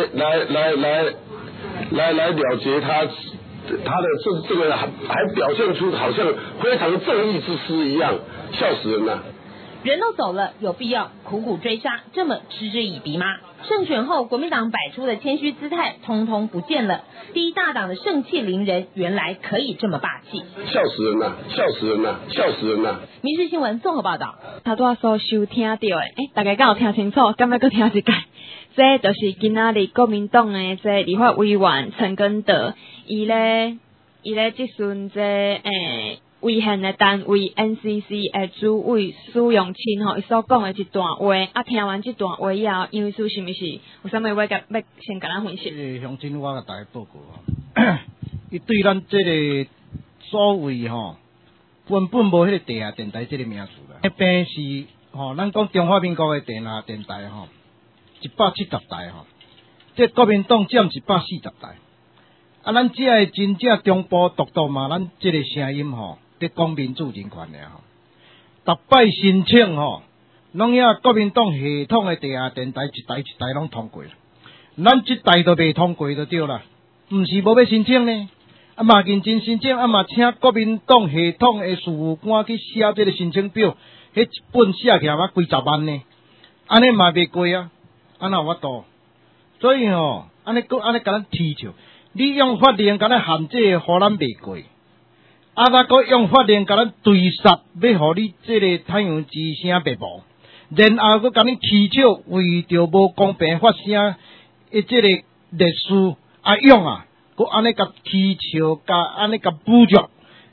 了结他的这个还表现出好像非常正义之师一样，笑死人了。
人都走了，有必要苦苦追杀，这么嗤之以鼻吗？胜选后，国民党摆出的谦虚姿态通通不见了。第一大党的盛气凌人，原来可以这么霸气，
笑死人了，笑死人了，笑死人了。
民事新闻综合报道。
头拄所收听到的，大家敢有听清楚？敢要搁听一届？这就是今仔日国民党的这立法委员陈根德，伊咧即阵这违宪的单位 NCC 的主委苏永清伊所讲的一段话，听完这段话以后，因为是毋是有啥物要先甲咱分析？
乡亲我甲大家报告伊对咱这个所谓根本无迄个地下电台这个名词啦，那边是咱讲中华民国的地下电台170台这国民党占140台，咱只个真正中部独独嘛，咱这个声音在讲民主人权的逐摆申请拢要国民党系统的地下电台一台拢通过，咱这台都未通过就对啦，毋是无要申请呢，嘛认真申请，嘛请国民党系统的事务官去写这个申请表，迄一本写起来嘛几十万呢，安尼嘛未过啊，安那有法度？所以安尼甲咱踢笑，你用法令甲咱限制，互咱未过。咱搁用法令甲咱追杀，要互你这个太阳之声灭亡，然后搁甲你取笑，为着无公平发声这个历史勇搁安尼甲取笑，甲安尼甲侮辱，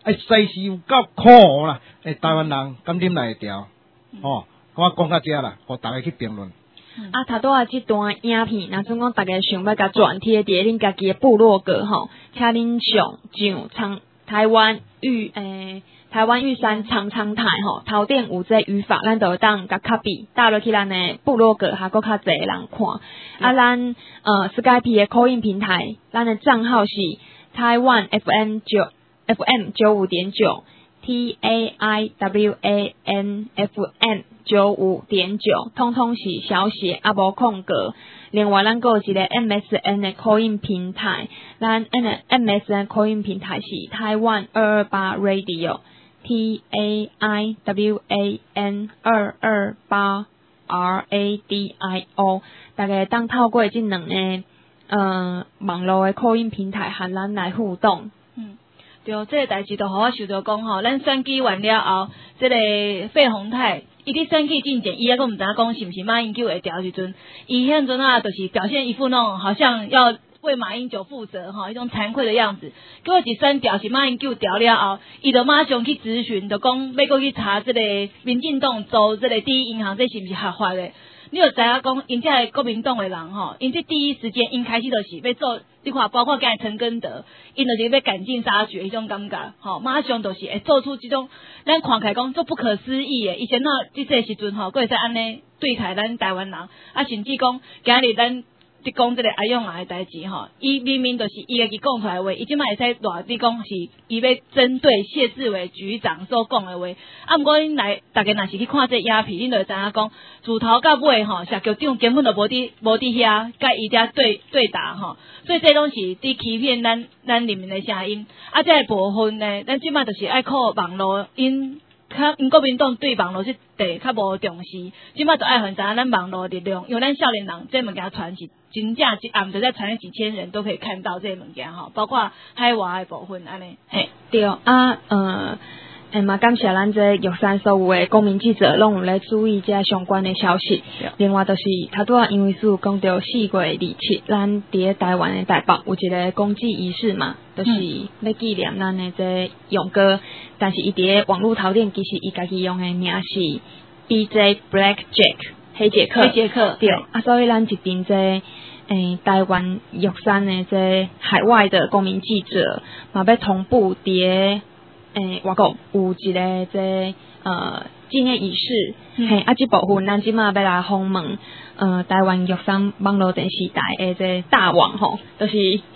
世事有够苦啦，台湾人敢啉来会调？我讲到这啦，互大家去评论。
头拄即段影片，若算讲大家想要甲转贴伫恁家己的部落格吼，请恁上台湾玉山长昌台吼，头顶有这语法，咱就会当甲 copy 打落去咱的部落格，还佫较侪人看。咱Skype 的 call in 平台，咱的账号是台湾 FM 95.9 TAIWAN FM 95.9，通通是小写无空格。另外，咱佫有一个 MSN 的 call in 平台，咱 MSN call in 平台是台湾228 Radio TAIWAN 228 RADIO， 大家当透过这两个网络的 call in 平台和咱来互动。
对，这个代志就互我想到讲吼，咱选举完了后，这个费鸿泰伊伫选举进前，伊还佫毋知影讲是毋是马英九会调时阵，伊迄阵啊，就是表现一副那种好像要为马英九负责吼，一种惭愧的样子。结果一选调是马英九调了后，伊就马上去咨询，就讲要过去查这个民进党做这个第一银行，这是毋是合法的？你就知影讲，因这个国民党的人吼，因这第一时间因开始就是要做，你看包括刚才陈根德，因就是要赶尽杀绝迄种感觉，吼，马上就是会做出这种咱看起来讲做不可思议的。以前这个时阵吼，佫会使安尼对待咱台湾人，甚至讲今日咱伫讲这个阿勇啊的代志吼，伊明明就是伊家己讲出来的话，伊即摆会使大力讲是伊要针对谢志伟局长所讲的话。毋过恁来，大家若是去看这影片，恁就会知影讲，自头到尾吼，谢局长根本就无伫遐，甲伊遐对答吼，所以这拢是伫欺骗咱人民的声音。这个部分呢，咱即摆就是爱靠网络因国民党对网络是较无重视，即摆就爱分知影咱网络力量，因为咱少年人这物件传是真正一暗就在传几千人都可以看到这物件吼，包括海外的部分安尼。
对嘛，感谢咱这玉山所有的公民记者，拢有咧注意这相关的消息。另外，就是头拄仔因为是讲到4月27，咱伫台湾的台北有一个公祭仪式嘛，就是要纪念咱的这勇哥，但是伊伫网络头顶，其实伊家己用的名是 BJ Black Jack 黑杰克。对，所以咱这边这台湾玉山的这海外的公民记者嘛，要同步伫外国有一个这纪念仪式，这部分咱即马要来访问台湾玉山网络电视台的这大网吼，就是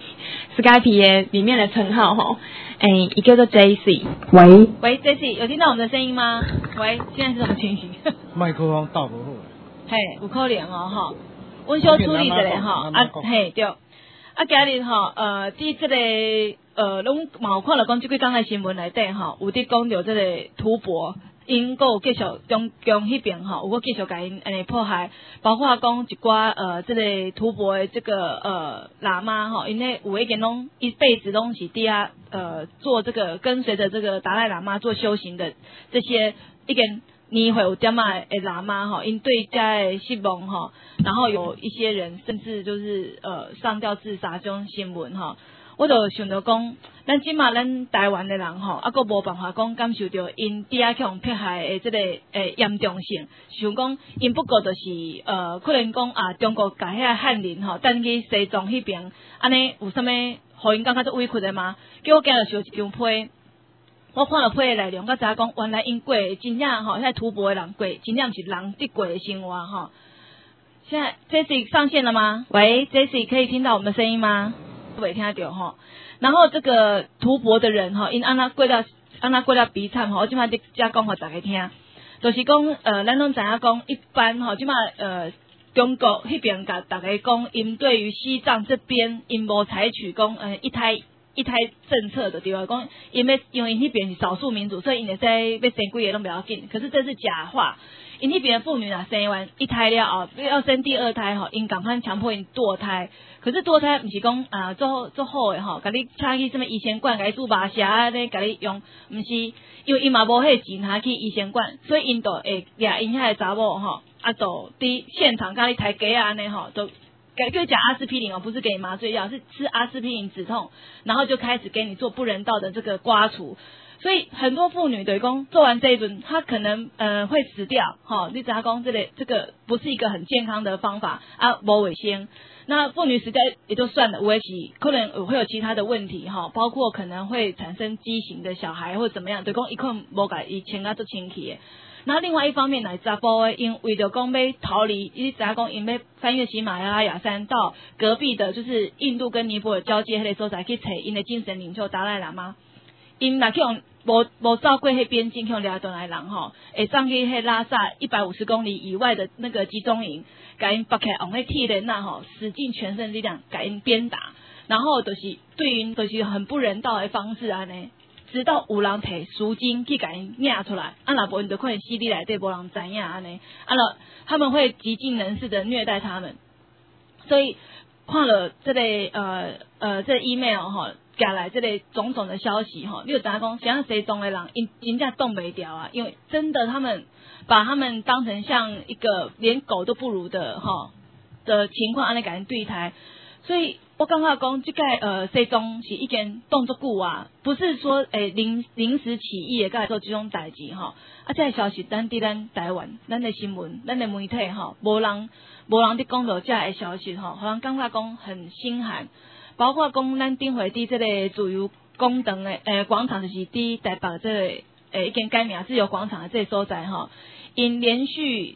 Skype 的里面的称号吼，伊叫做 JC。喂
JC， 有听到我们的声音吗？喂，现在是什么情形？
麦克风倒不好。
有可能吼，阮小处理一下吼，对。今日吼，伫这个拢嘛有看到讲即几天的新闻内底吼，有伫讲到这个土博，因佫有继续中迄边吼，有佫继续甲因迫害，包括讲一寡这个土博的这个喇嘛吼，因咧有一点拢一辈子拢是伫遐做这个跟随着这个达赖喇嘛做修行的这些一点。你会有点仔的喇嘛吼，因对家的失望吼，然后有一些人甚至就是上吊自杀这种新闻吼，我就想到讲，咱即马咱台湾的人吼，佫无办法讲感受到因伫遐去互迫害的这个严重性，想讲因不过就是可能讲中国甲遐汉人吼，等去西藏迄边，安尼有啥物互因感觉做委屈的吗？叫我今日烧一张批。我看到批的内容，我知影讲原来因过真正吼，遐土博的人过，真正是人伫过的生活吼。现在 Jessie 上线了吗？喂 ，Jessie 可以听到我们的声音吗？未听到吼。然后这个土博的人吼，因安那过了悲惨吼，我即摆伫遮讲互大家听，就是讲咱拢知影讲一般吼，即摆中国迄边甲大家讲，因对于西藏这边因无采取讲一胎政策的对吧？讲因为迄边是少数民族，所以因会使要生几个拢不要紧。可是这是假话，因迄边的妇女若生完一胎了后，要生第二胎吼，因赶快强迫因堕胎。可是堕胎不是讲做好的吼，甲你请去什么医生馆，甲你做麻射啊，咧甲你用，不是因为因嘛无迄钱，去医生馆，所以因就会掠因遐个查某吼，就伫现场甲你抬鸡啊安尼吼，就。就讲阿司匹林不是给你麻醉药，是吃阿司匹林止痛，然后就开始给你做不人道的这个刮除。 所以很多妇女对讲做完这一轮，她可能会死掉，你知道讲这个不是一个很健康的方法啊，无卫生。那妇女死掉也就算了，有的是可能会有其他的问题包括可能会产生畸形的小孩或怎么样，对讲伊可能无甲伊穿啊做清气的。那另外一方面来查甫的，因为着讲要逃离，伊知影讲因要翻越喜马拉雅山到隔壁的，就是印度跟尼泊尔交界迄个所在去找因的精神领袖达赖喇嘛。因若去用无照过迄边境，去用掠转来人会上去迄拉萨150公里以外的那个集中营，甲因绑起来用迄铁链使尽全身力量甲因鞭打，然后就是对因就是很不人道的方式安尼。直到有人摕赎金去甲因领出来，若无因就可能死伫内底无人知影安尼，他们会极尽人事的虐待他们，所以看了这个这个 email 寄来这个种种的消息你就知影讲像西藏的人因真正冻袂掉啊，因为真的他们把他们当成像一个连狗都不如的的情况安尼甲因对待，所以我感觉讲这个西藏是一件动作久啊，不是说临时起意的甲做这种代志这个消息咱伫咱台湾咱的新闻咱的媒体无人伫讲到这个消息互人感觉讲很心寒，包括讲咱顶回伫这个自由公堂的广场，就是伫台北这个一间改名自由广场的这个所在因连续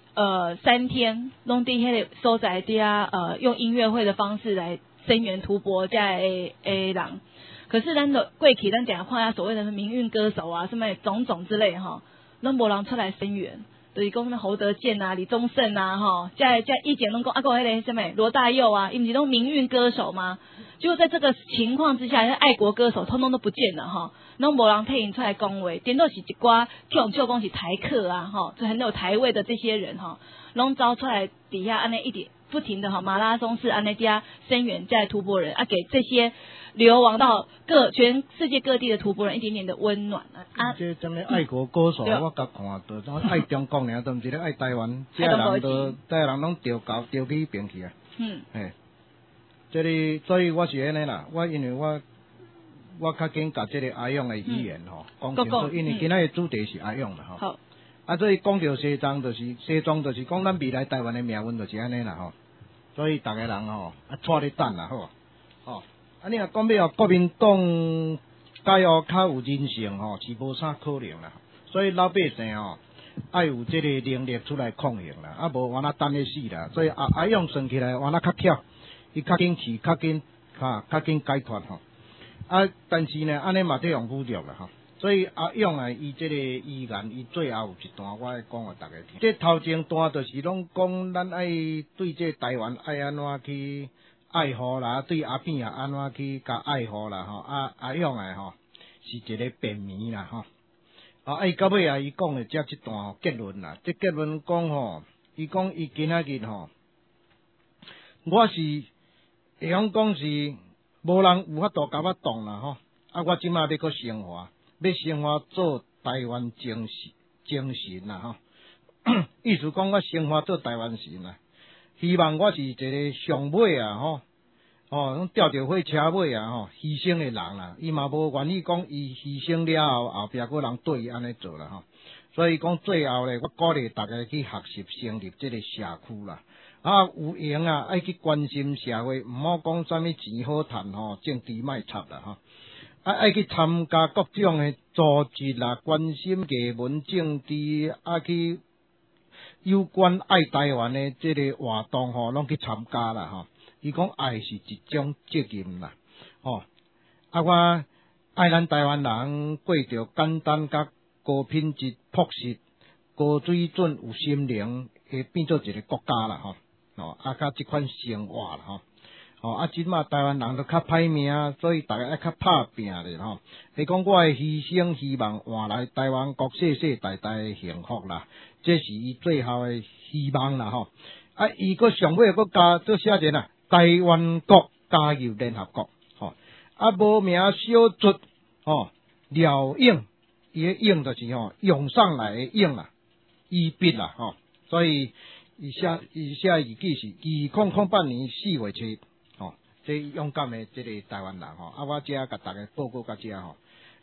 3天拢伫迄个所在伫用音乐会的方式来声援图博这的人，可是咱的过去咱讲看下所谓的民运歌手啊，什么种种之类拢无人出来声援，就是讲什么侯德健啊、李宗盛啊这以前拢讲还有迄个什么罗大佑啊，伊不是都民运歌手吗？结果在这个情况之下，爱国歌手通通都不见了拢无人替因出来讲话，顶多是一寡去用就讲是台客啊就很有台位的这些人拢走出来底下安尼一点不停的马拉松式安尼底下声援在突破人给这些流亡到全世界各地的突破人一点点的温暖
这真的爱国歌手我甲看到种爱中国尔，都毋是咧爱台湾，这人拢丢去边去啊。这里所以我是安尼啦，因为我较紧甲这个阿勇的语言讲清楚，因为今仔的主题是阿勇啦
好。
所以讲到西藏就是讲咱未来台湾的命运就是安尼啦所以大家人带咧等啦你若讲要国民党加油较有人性是无啥可能啦，所以老百姓爱有这个能力出来抗衡啦，无完等咧死啦，所以阿勇算起来完较巧，伊较紧去较紧解脱但是呢安尼嘛得用武力啦所以阿勇伊这个遗言，伊最后有一段我讲互大家听。这头前段就是拢讲咱爱对这台湾爱安怎去爱护啦，对阿扁也安怎去甲爱护啦阿勇是一个辩谜啦伊到尾伊讲的这段结论啦，这结论讲伊讲伊今仔日我是会晓讲是无人有法度甲我动啦我即马要搁生活。要生活做台湾精神啦意思讲我生活做台湾神啦，希望我是一个上尾吊着火车尾牺牲的人啦，伊嘛无愿意讲伊牺牲了后壁个人对伊安尼做啦所以讲最后咧，我鼓励大家去学习成立这个社区啦，有闲爱去关心社会，毋好讲啥物钱好赚政治莫插啦爱去参加各种的组织啦，关心艺文政治去有关爱台湾的这个活动拢去参加啦伊讲爱是一种责任啦我爱咱台湾人过着简单甲高品质、朴实、高水准、有心灵，会变做一个国家啦甲这款生活啦即马台湾人都较歹命，所以大家爱较拍拼咧你讲我的牺牲，希望换来台湾国世世代代的幸福啦，这是伊最后的希望啦伊个上尾个加做写者啦，台湾国加入联合国无名小卒廖勇，伊个勇就是涌上来的勇啦，伊笔啦所以伊写日记是2008年4月7日这勇敢的这个台湾人我这甲大家报告到这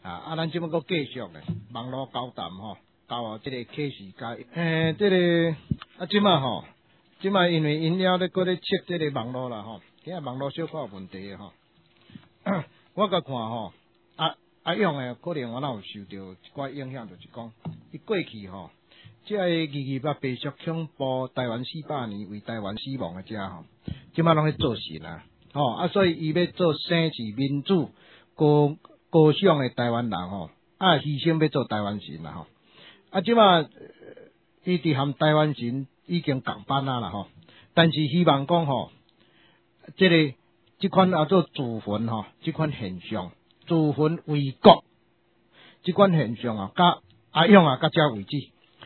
咱即摆阁继续咧，网络交谈吼，到即个启示甲即个即摆吼，即摆因为因了咧搁咧测即个网络啦吼，今仔网络小可有问题吼，我甲看吼，阿勇诶，可能我若有受到一寡影响，就是讲，伊过去吼，即个228白色恐怖台湾400年为台湾死亡诶遮吼，即摆拢咧做神啊，所以伊要做生是民主高尚诶台湾人吼，牺牲要做台湾神啦吼，即摆伊伫含台湾神已經共班啦吼，但是希望講吼，即款做自焚吼，即款現象，自焚為國，即款現象啊，甲阿勇啊，甲遮為止，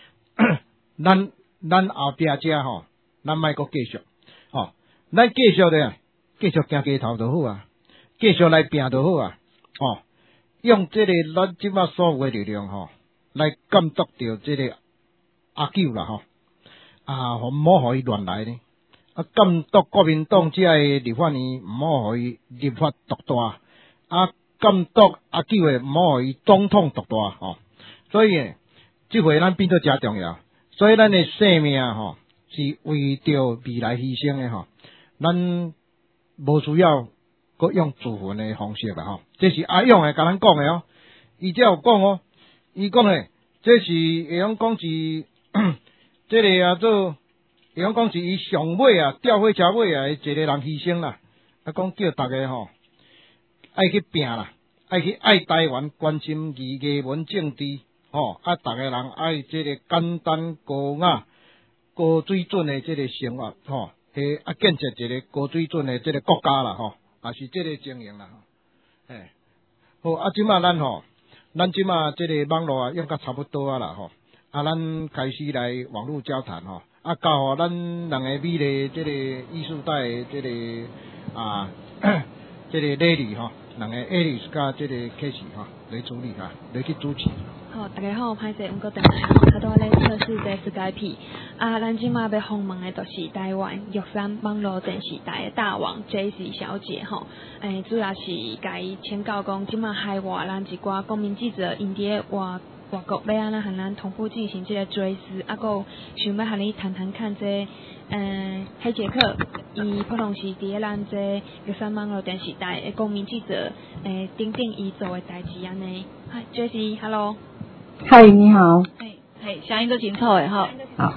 咱後壁遮吼，咱莫閣繼續，咱繼續咧，繼續行街頭就好啊，繼續來拼就好啊，用即個咱即擺所有誒力量吼，來監督着即個阿九啦吼。唔好互伊亂來呢。監督國民黨只係立法院，唔好互伊立法獨大。監督阿九誒，唔好互伊總統獨大吼。所以即回咱變做真重要。所以咱誒生命吼，是為着未來犧牲誒吼。咱無需要閣用自焚誒方式啦吼。這是阿勇誒甲咱講誒哦。伊只有講伊講誒，這是會用講是。即個做，會講講是伊上尾吊火車尾一個人犧牲啦。講叫大家吼，愛去拼啦，愛去愛台灣，關心藝文政治，大家人愛即個簡單高雅、高水準的即個生活，建設一個高水準的即個國家啦，也是即個經營啦，好，即馬咱即馬即個網絡用甲差不多啦，咱開始來網絡交談吼，交互咱兩個美麗即個藝術帶即個即個禮儀吼，兩個愛麗絲甲即個啟示吼來處理來去主持。
好，大家好，歹勢，毋過等下較多咧測試這 Skype。咱即馬要訪問的就是台灣玉山網絡電視台的大王 JC 小姐吼，主要是甲伊請教講，即馬海外咱一寡公民記者因佇外國要安怎和咱同步進行這個追思，還想要和你談談看這黑傑克，伊可能是佇咱這玉山網絡電視台的公民記者，等等伊做的代志安尼。嗨 ，Jessie，Hello。
嗨，你好。
嘿，聲音都清楚的哈。
好，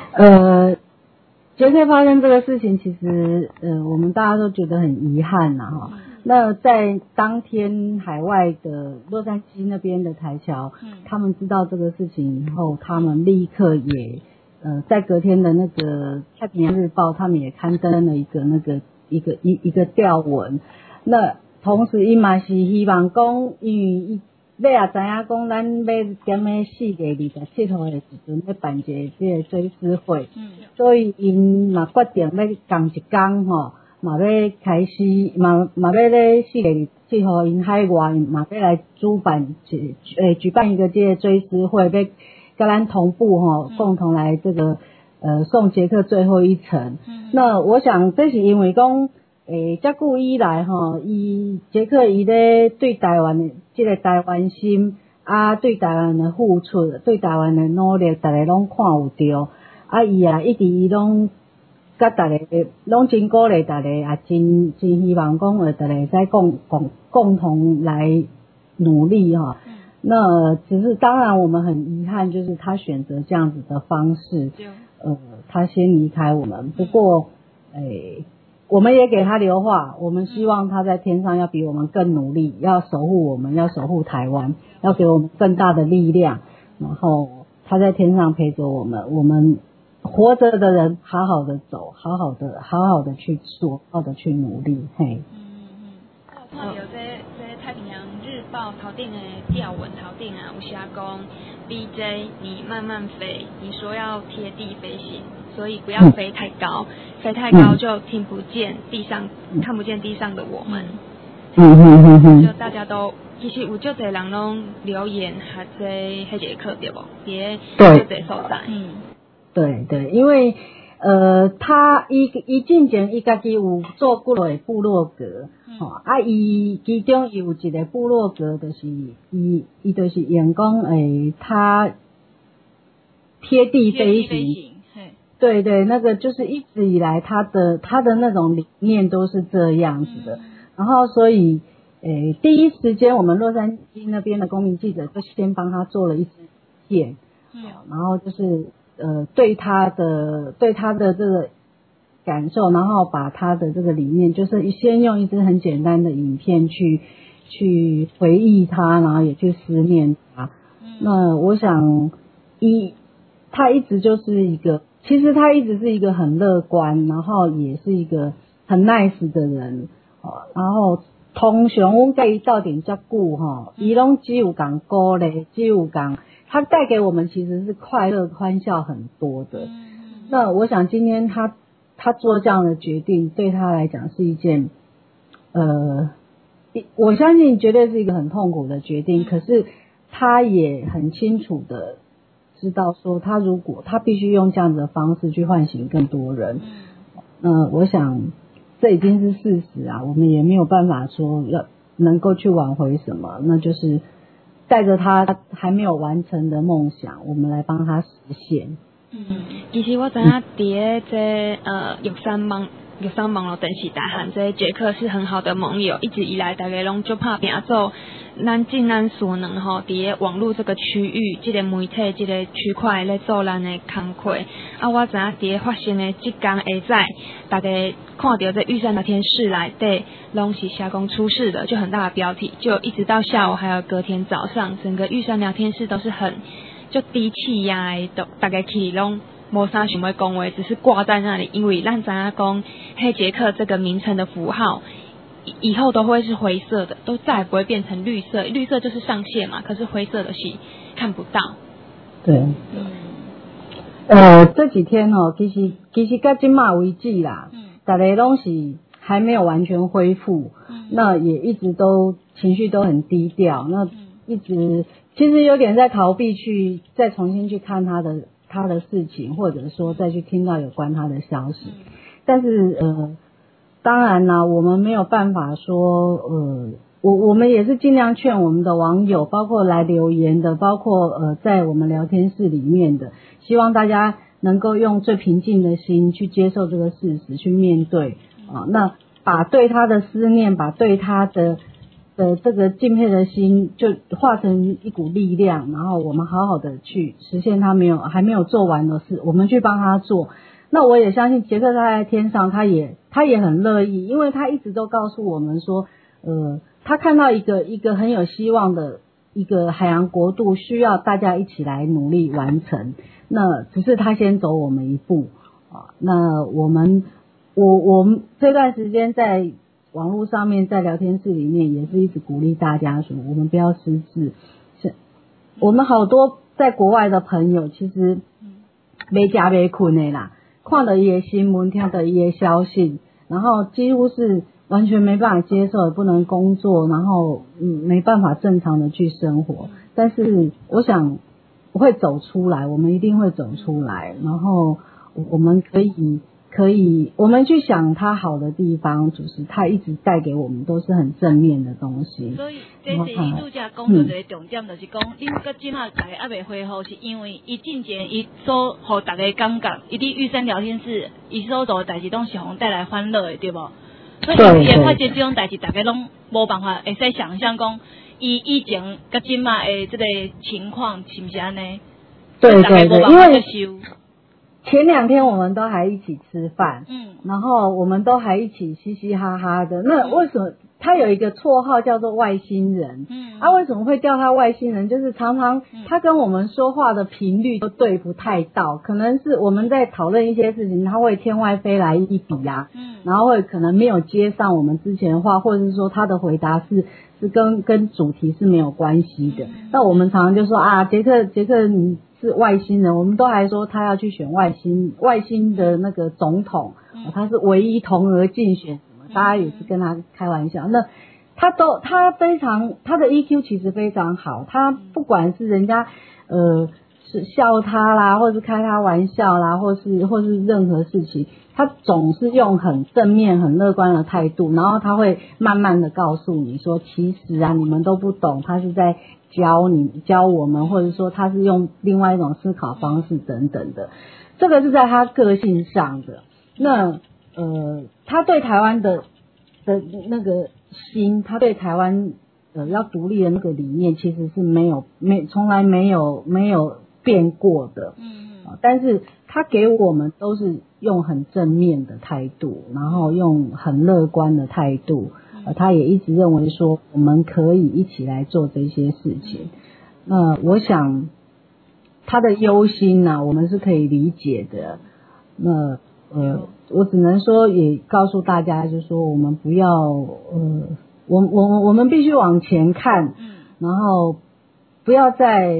傑克發生這個事情，其實我們大家都覺得很遺憾呐哈。那在當天海外的洛杉磯那邊的台僑，他們知道這個事情以後，他們立刻也在隔天的那個太平洋日報，他們也刊登了一個吊文。那同時伊嘛是希望講，因為伊要也知影講，咱要點喺4月27號的時陣要辦一個這個追思會，所以因嘛決定要同一天吼。嘛要開始，嘛要咧4月27號因海外嘛要來舉辦一個這個追思會，要跟咱同步吼，共同來這個送傑克最後一程。那我想這是因為講這久以來吼，傑克伊咧對台灣的這個台灣心對台灣的付出，對台灣的努力，大家攏看有到，伊一直伊攏。甲大家攏真鼓勵大家，也真希望講大家在共同來努力哈。那只是當然我們很遺憾，就是他選擇這樣子的方式，他先離開我們。不過我們也給他留話，我們希望他在天上要比我們更努力，要守護我們，要守護台灣，要給我們更大的力量。然後他在天上陪着我們活着的人好好的走，好好的去做，好好的去努力。嘿。
我看到這太平洋日報頭頂的吊文頭頂啊，有寫講 BJ 你慢慢飛，你說要貼地飛行，所以不要飛太高，飛太高就聽不見地上，看不見地上的我們。就大家都其實有足多人攏留言和這黑傑克對不？別足多所在。對，
因為他伊进前伊家己有做过的部落格，伊其中有一个部落格就是伊就是用讲他贴地飞行，对对，那个就是一直以来他的那种理念都是这样子的，然后所以第一时间我们洛杉矶那边的公民记者就先帮他做了一支片，然后就是对他的这个感受，然后把他的这个理念，就是先用一支很简单的影片去回忆他，然后也去思念他。那我想他一直就是一个，其实他一直是一个很乐观，然后也是一个很 nice 的人，然后通常阮甲伊斗阵遮久伊拢只有讲鼓励，只有讲他带给我们其实是快乐欢笑很多的。那我想今天他做这样的决定，对他来讲是一件我相信绝对是一个很痛苦的决定，可是他也很清楚的知道说，如果他必须用这样子的方式去唤醒更多人，我想这已经是事实啊，我们也没有办法说要能够去挽回什么，那就是带着他还没有完成的梦想，我们来帮他实现。
其实我知影伫这玉山网络电视台和这杰克是很好的盟友，一直以来大家拢就拍拼做咱尽咱所能吼，伫网络这个区域，这个媒体这个区块来做咱的工作。我知影伫发生的这天下早，大家看到这玉山聊天室内底拢是社工出事的，就很大的标题，就一直到下午还有隔天早上，整个玉山聊天室都是很就低气压的，大家去拢无啥想要讲话，只是挂在那里，因为咱知影讲黑杰克这个名称的符号以后都会是灰色的，都再也不会变成绿色，绿色就是上线嘛，可是灰色的是看不到。
对，这几天其实到今嘛为止啦，大家拢是还没有完全恢复，那也一直都情绪都很低调，那一直其实有点在逃避再重新去看他的事情，或者说再去听到有关他的消息，但是当然啦，我们没有办法说我们也是尽量劝我们的网友，包括来留言的，包括在我们聊天室里面的，希望大家能够用最平静的心去接受这个事实，去面对那把对他的思念，把对他的这个敬佩的心就化成一股力量，然后我们好好的去实现他还没有做完的事，我们去帮他做。那我也相信杰克他在天上，他也很乐意，因为他一直都告诉我们说他看到一个很有希望的一个海洋国度，需要大家一起来努力完成，那只是他先走我们一步那我们这段时间在网络上面，在聊天室里面也是一直鼓励大家说，我们不要失智。我们好多在国外的朋友，其实没吃没困的啦，看到伊的新闻，听到伊的消息，然后几乎是完全没办法接受，也不能工作，然后没办法正常的去生活。但是我想我会走出来，我们一定会走出来，然后我们可以，我们去想他好的地方，就是他一直带给我们都是很正面的东西。
所以这是伊拄则讲到一个重点，就是讲，恁到即马大家还未恢复，是因为伊进前伊所互大家感觉，伊伫玉山聊天室，伊所做的代志拢是互带来欢乐的，对无？所以伊发现这种代志，大家拢无办法会使想象讲，伊以前甲即马的这个情况是毋是安尼？
对，因为
受。
前2天我们都还一起吃饭，然后我们都还一起嘻嘻哈哈的。那为什么他有一个绰号叫做外星人？为什么会叫他外星人？就是常常他跟我们说话的频率都对不太到，可能是我们在讨论一些事情，他会天外飞来一笔啊，然后会可能没有接上我们之前的话，或者是说他的回答是跟主题是没有关系的。那我们常常就说杰克你是外星人，我们都还说他要去选外星的那个总统，他是唯一同额竞选什么，大家也是跟他开玩笑。那他非常他的 EQ 其实非常好，他不管是人家是笑他啦，或是开他玩笑啦，或是任何事情，他总是用很正面、很乐观的态度，然后他会慢慢的告诉你说，其实啊，你们都不懂，他是在教我们，或者说他是用另外一种思考方式等等的，这个是在他个性上的。那他对台湾的那个心，他对台湾要独立的那个理念，其实是从来没有变过的。但是他给我们都是用很正面的态度，然后用很乐观的态度，他也一直认为说我们可以一起来做这些事情。那我想他的忧心啊，我们是可以理解的。那我只能说也告诉大家，就是说我们不要我们必须往前看，然后不要，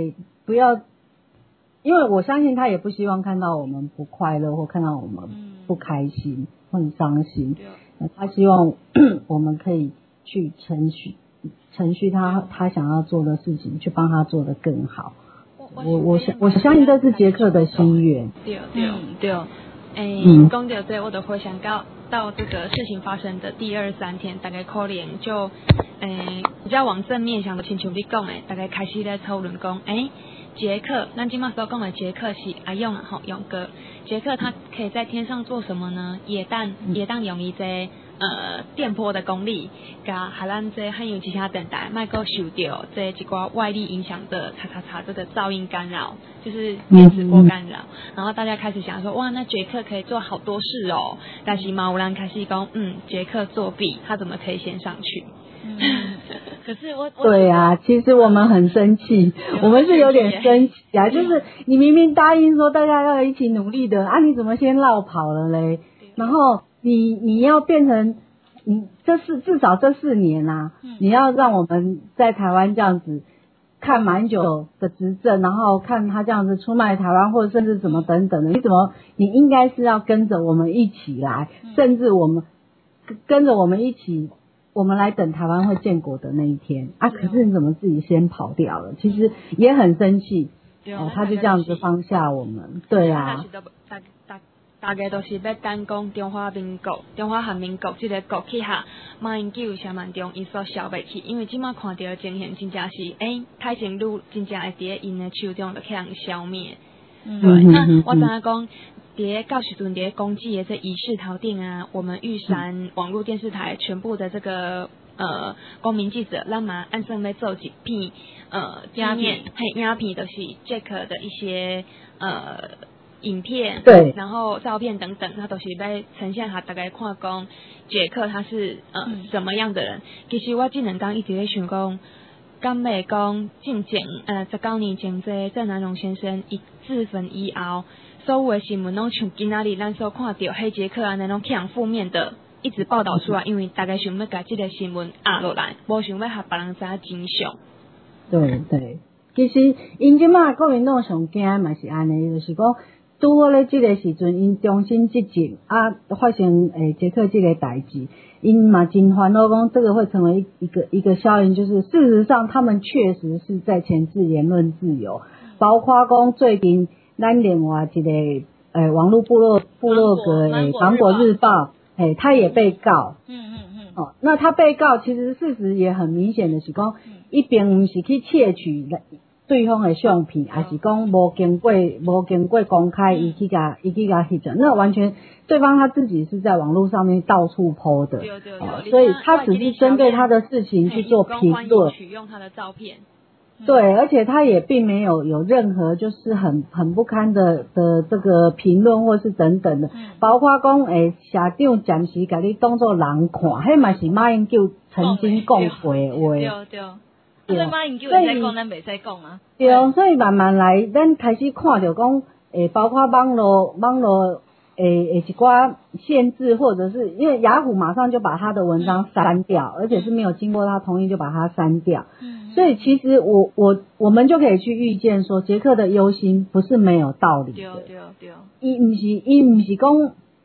因为我相信他也不希望看到我们不快乐，或看到我们不开心，或很伤心。他希望我们可以去承续他想要做的事情，去帮他做得更好。我相信这是杰克的心愿。
对。讲到这，我就回想到这个事情发生的第2、3天，大概可能就比较往正面想的，亲像你讲的，大概开始在讨论讲，杰克，咱今嘛所讲的杰克是阿勇啊，吼，勇哥，杰克他可以在天上做什么呢？也当用伊这电波的功力，甲海咱这汉有其他电台，卖够受到这一寡外力影响的这个噪音干扰，就是电磁波干扰。然后大家开始想说，哇，那杰克可以做好多事哦。但是有人开始讲，杰克作弊，他怎么可以先上去？可是我
对啊，其实我们很生气，我们是有点生气啊，就是你明明答应说大家要一起努力的啊，你怎么先落跑了嘞？然后你要变成你至少这4年啊，你要让我们在台湾这样子看马英九的执政，然后看他这样子出卖台湾，或者甚至怎么等等的，你应该是要跟着我们一起来，甚至我们跟着我们一起。我们来等台湾会建国的那一天啊！可是你怎么自己先跑掉了？其实也很生气，他就这样子放下我们。对啊，
大家都是要等讲中华和民国这个国旗下，马英九下万中伊所消袂去，因为即马看到的情形真正是，太前路真正会伫因的手中就去人消灭。对，那我知影讲。到时阵伫公祭的这仪式头顶啊，我们玉山网络电视台全部的这个公民记者，咱嘛按算要做一片影片，就是 Jack 的一些影片，
对，
然后照片等等，他都是要呈现下大家看讲杰克他是什么样的人。其实我这2天一直在想讲，敢袂讲进前19年前这郑南榕先生一自焚以后。所有的新闻拢像今仔日咱所看到黑杰克那种强负面的一直报道出来，因为大家想要把这个新闻压落来，无想要和别人知真相。
对，其实因即马国民党上惊嘛是安尼，就是讲拄好咧这个时阵，因重新执政啊，发生杰克这个代志，因嘛真烦恼讲这个会成为一个效应，就是事实上他们确实是在钳制言论自由，包括讲最近。咱另外一个网络部落格芒果日报，他也被告。那他被告其实事实也很明显的是讲，一边不是去窃取对方的相片，还是讲无经过公开，伊去甲翕着，那完全对方他自己是在网络上面到处 po 的，所以他只是针对他的事情去做评论，
取用他的照片。
对，而且他也并没有任何就是很不堪的这个评论或是等等的，包括讲社长暂时甲你当作人看，迄嘛是马英九曾经讲过的话。
对，所以马英九会使讲，咱袂使讲啊。
对，所以慢慢来，咱开始看到讲，包括网络一寡限制，或者是因为雅虎马上就把他的文章删掉，而且是没有经过他同意就把他删掉。所以其实我们就可以去预见说，杰克的忧心不是没有道理的。对。伊不是讲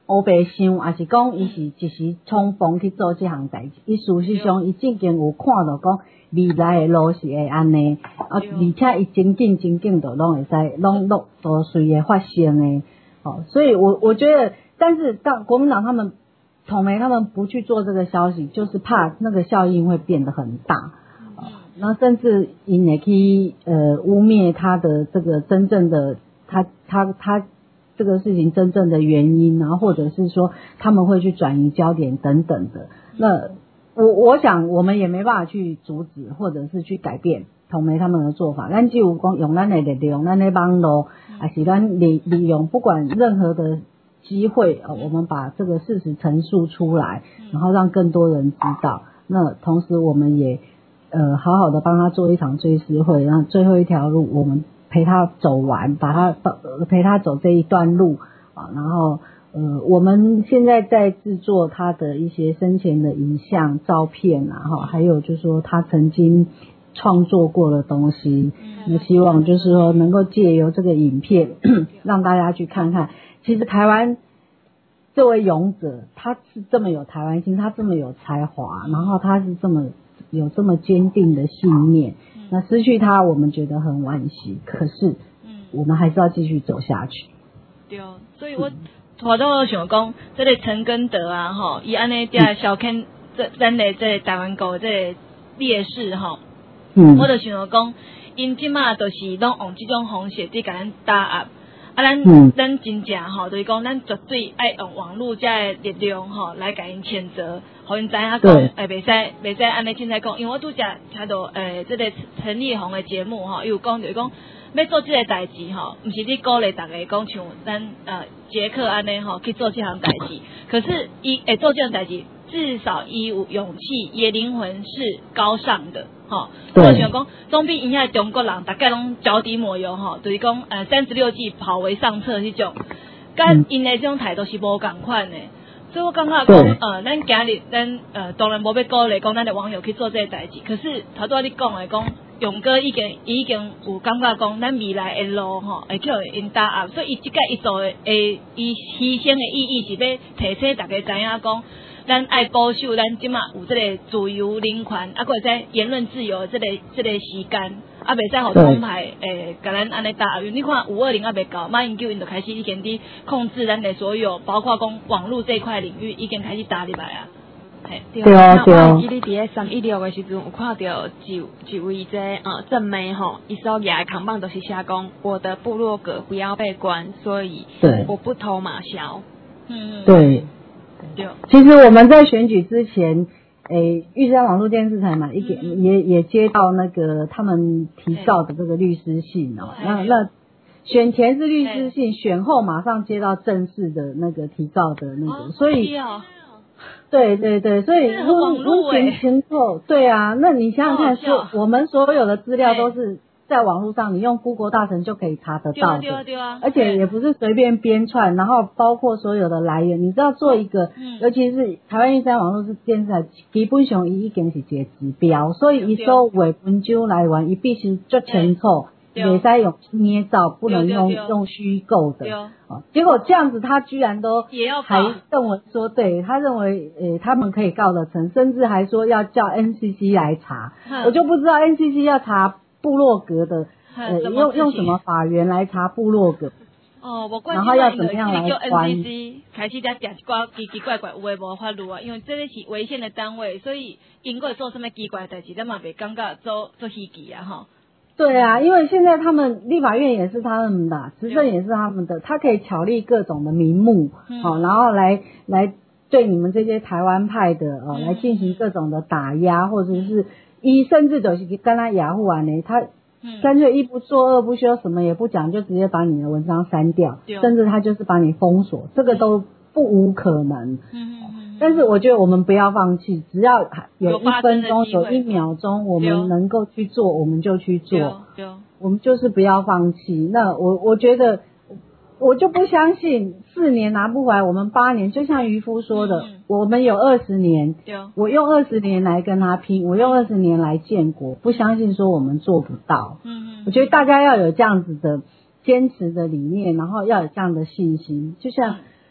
乌白想，还是讲伊是一时冲锋去做这项代志。伊事实上伊正经有看到讲未来的路是会安尼，而且伊真紧就拢会使，拢都随会发生的。所以我觉得，但是当国民党他们统媒他们不去做这个消息，就是怕那个效应会变得很大。那甚至因会去污蔑他的这个真正的他这个事情真正的原因，然后或者是说他们会去转移焦点等等的。那我想我们也没办法去阻止或者是去改变统媒他们的做法。咱只有讲用咱的力量，咱的网络，还是咱利用不管任何的机会，我们把这个事实陈述出来，然后让更多人知道。那同时我们也好好的帮他做一场追思会，然后最后一条路我们陪他走完，陪他走这一段路啊。然后我们现在在制作他的一些生前的影像照片啊，还有就是说他曾经创作过的东西，那希望就是说能够借由这个影片让大家去看看，其实台湾这位勇者他是这么有台湾心，他这么有才华，然后他是有这么坚定的信念，那失去他我们觉得很惋惜，可是我们还是要继续走下去。
对，所以我都想讲这个陈根德啊吼，伊安尼遮小看咱的这台湾国这个烈士吼，我就想讲因即马都是拢用这种方式伫甲咱打压。咱真正吼，就是讲，咱绝对爱用网络这力量吼来甲因谴责，互因知影讲，袂使安尼凊彩讲，因为我拄则听到这个陈立宏的节目吼，伊有讲就是讲，要做这个代志吼，毋是你鼓励大家讲像咱杰克安尼吼去做这项代志，可是伊会做这项代志，至少伊有勇气，伊的灵魂是高尚的。我想讲，总比因遐中国人大概拢脚底抹油吼，就是讲36计跑为上策迄种，跟因的这种态度是无共款的。所以我感觉讲，咱今日咱当然无要鼓励讲咱的网友去做这个代志，可是头拄仔你讲的讲，勇哥已经有感觉讲，咱未来的路吼会叫因打压，所以伊即个伊做的伊牺牲的意义是要提醒大家知影讲。咱爱保守咱即马有这个自由人权，啊，或者在言论自由这个时间，啊，袂使互统派甲咱安尼打压。你看520啊袂到，马英九因就开始已经伫控制咱的所有，包括讲网络这块领域已经开始打入来啊。
对啊。我记得伫咧316的时阵，有看到一位正妹吼，伊手举的扛棒都是写讲我的部落格不要被关，所以我不投马消。
对。其实我们在选举之前，玉山网络电视台嘛，也接到那个他们提告的这个律师信哦。那选前是律师信，选后马上接到正式的那个提告的那个，所以对，所以目前情况对啊，那你想想看，说我们所有的资料都是在网络上，你用 Google 大神就可以查得到的，
对啊，
而且也不是随便编串，然后包括所有的来源，你知道做一个，尤其是台湾玉山网络电视台，基本上伊已经是一个指标，所以伊所画文章来源，伊必须足清楚，袂使用捏造，不能用虚构的。结果这样子，他居然都还认为说，对他认为他们可以告得成，甚至还说要叫 NCC 来查，我就不知道 NCC 要查部落格的，用什么法源来查部落格？然后要怎么样来关
NCC 开始在一寡奇奇怪怪有诶无法律啊，因为这个是违宪的单位，所以因会做什么奇怪的代志，咱嘛袂感觉做稀奇啊吼。
对啊，因为现在他们立法院也是他们的，执政也是他们的，他可以巧立各种的名目，然后来对你们这些台湾派的来进行各种的打压，或者是甚至就是跟他雅虎呢，他干脆一不做二不休，什么也不讲，就直接把你的文章删掉，甚至他就是把你封锁，这个都不无可能。但是我觉得我们不要放弃，只要有1分钟、有1秒钟，我们能够去做，我们就去做。我们就是不要放弃。那我觉得，我就不相信4年拿不回来，我们8年，就像渔夫说的，我们有20年，我用20年来跟他拼，我用20年来建国，不相信说我们做不到。我觉得大家要有这样子的坚持的理念，然后要有这样的信心，就像。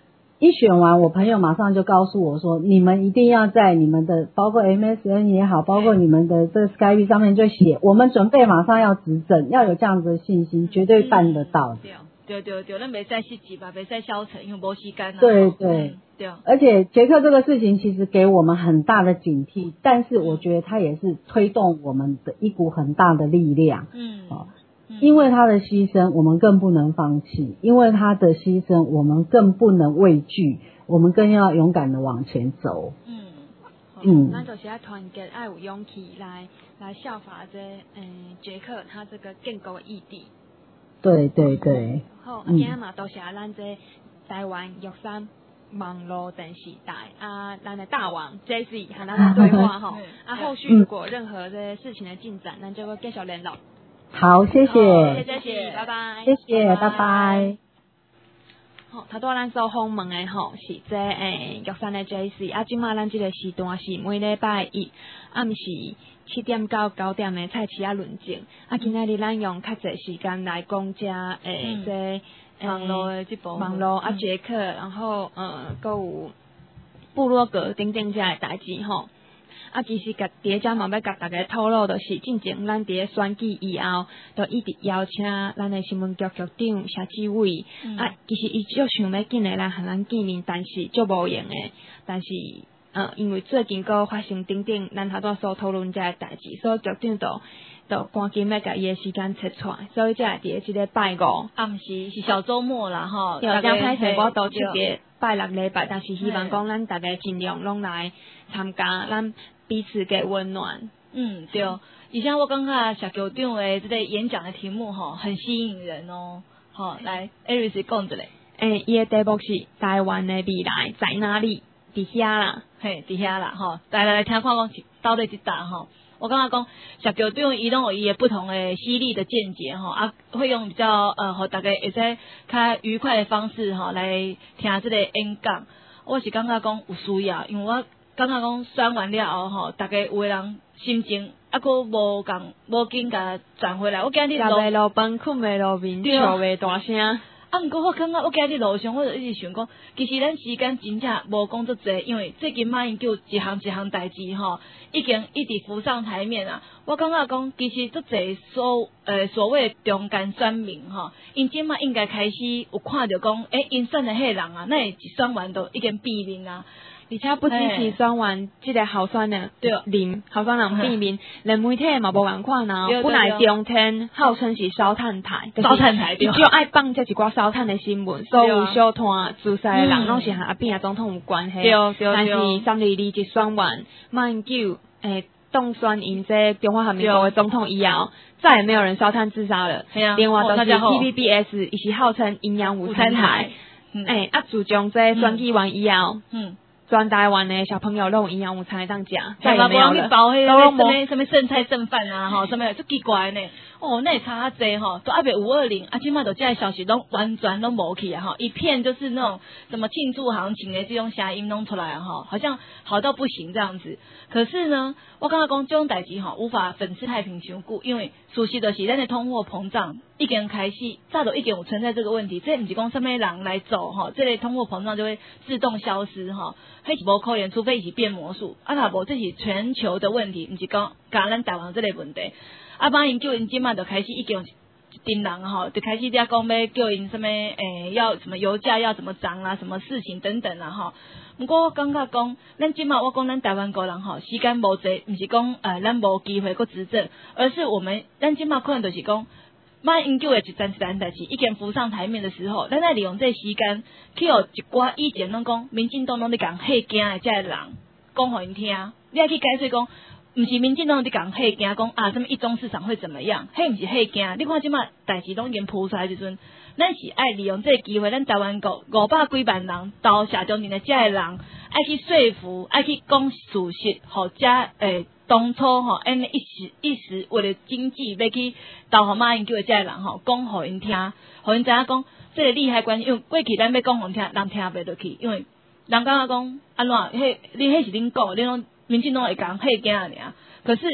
一选完，我朋友马上就告诉我说，你们一定要在你们的包括 MSN 也好，包括你们的这个 Skype 上面就写，我们准备马上要执政，要有这样子的信心，绝对办得到的。
对，咱袂使失职吧，袂使消沉，因为无时间啊。
对，
对。
而且捷克这个事情其实给我们很大的警惕，但是我觉得它也是推动我们的一股很大的力量。因为他的牺牲，我们更不能放弃；因为他的牺牲，我们更不能畏惧，我们更要勇敢的往前走。
那就是要团结，要有勇气来效法捷克他这个建国的意义。
对。
好，今日嘛都是咱这台湾玉山网络电视台咱的大王 JC 和咱的对话哈。后续如果任何这事情的进展，咱就会继续联络。
好，谢谢，
拜拜，
谢谢，拜拜。
好，头拄咱所访问的吼是这玉山的 JC， 即马咱这个时段是每礼拜一暗时7点到9点的菜市论证。今仔日咱用较侪时间来讲这这
网络的这部分
网络捷克，然后还有部落格等等这的代志吼。其实伫遮嘛要甲大家透露，就是进前咱伫选举以后，就一直邀请咱的新闻局局长谢志伟。其实伊就想要紧的来和咱见面，但是就无用的。但是因为最近个发生等等咱头拄所讨论遮的代志，所以局长就赶紧要甲伊的时间切出来，所以才会伫即个拜五
暗时是小周末啦吼。
对，这歹势我都特别拜6礼拜，但是希望讲咱大家尽量拢来参加，咱彼此给温暖。
对。而且我感觉谢局长的这个演讲的题目吼很吸引人哦。好，来 Aris 讲一下。
伊的题目是台湾的未来在哪里？伫遐啦，
伫遐啦吼。来听看讲到底一答吼。我刚刚讲谢局长伊拢有伊的不同的犀利的见解吼，会用比较互大家会使较愉快的方式吼来听这个演讲。我是感觉讲有需要，因为我感觉讲选完了后吼，大家有的人心情佫无紧甲转回来。我今日
食袂落饭，困袂落眠，笑袂大声。
毋过我感觉我今日路上，我就一直想讲，其实咱时间真正无讲足济，因为最近马英九一项代志吼，已经一直浮上台面啊。我感觉讲，其实足济所谓中间选民吼，因即马应该开始有看到讲，因选的迄人啊，那一选完都已经毙命啊。
而且不只是选完这个候选人林候选人毙命，连媒体嘛无共款啊。本来中天号称是烧炭台，伊就爱放这一寡烧炭的新闻，所有小摊自杀的人拢是和阿扁总统有关系。但是321选完马英九当选因这中华人民共和国的总统以后，再也没有人烧炭自杀了。另外就是 TVBS 伊是号称营养午餐台，自从这选举完以后，全台湾的小朋友都有营养午餐当食，再也没有了。
什么剩菜剩饭啊，吼，什么足奇怪呢？那也差济吼，都还没520，即马都这些消息都完全都无去啊，哈，一片就是那种什么庆祝行情的这种声音弄出来哈，好像好到不行这样子。可是呢，我刚刚讲这种代志哈，无法粉饰太平伤久，因为熟悉的是咱的通货膨胀已经开始，早都已经有存在这个问题，这不是讲什么人来走哈，这类通货膨胀就会自动消失哈，迄是无可能，除非是变魔术，若无这是全球的问题，不是讲咱台湾这类问题。马英九因即马就开始已经一群人吼，就开始在讲要叫因什么要什么油价要怎么涨啊，什么事情等等啦吼。不过我感觉讲，咱即马我讲咱台湾国人吼，时间无济，不是讲咱无机会去执政，而是咱即马可能就是讲，马英九的一件代志已经浮上台面的时候，咱来利用这时间去互一寡以前拢讲民进党拢咧讲吓惊的这些人讲互因听，你要去解释讲。不是民进党在讲吓惊，讲什么一中市场会怎么样？迄不是吓惊。你看即马代志拢已经铺出来时阵，咱是爱利用这个机会，咱台湾国500几万人投下中间的这些人，爱去说服，爱去讲事实，互这当初吼，一时为了经济要去投互马英九的这些人吼，讲互因听，互因知影讲这个利害关系，因为过去咱要讲互听，人听袂落去，因为人感觉讲安怎，你迄是恁讲，恁拢。民进党会讲吓惊尔，可是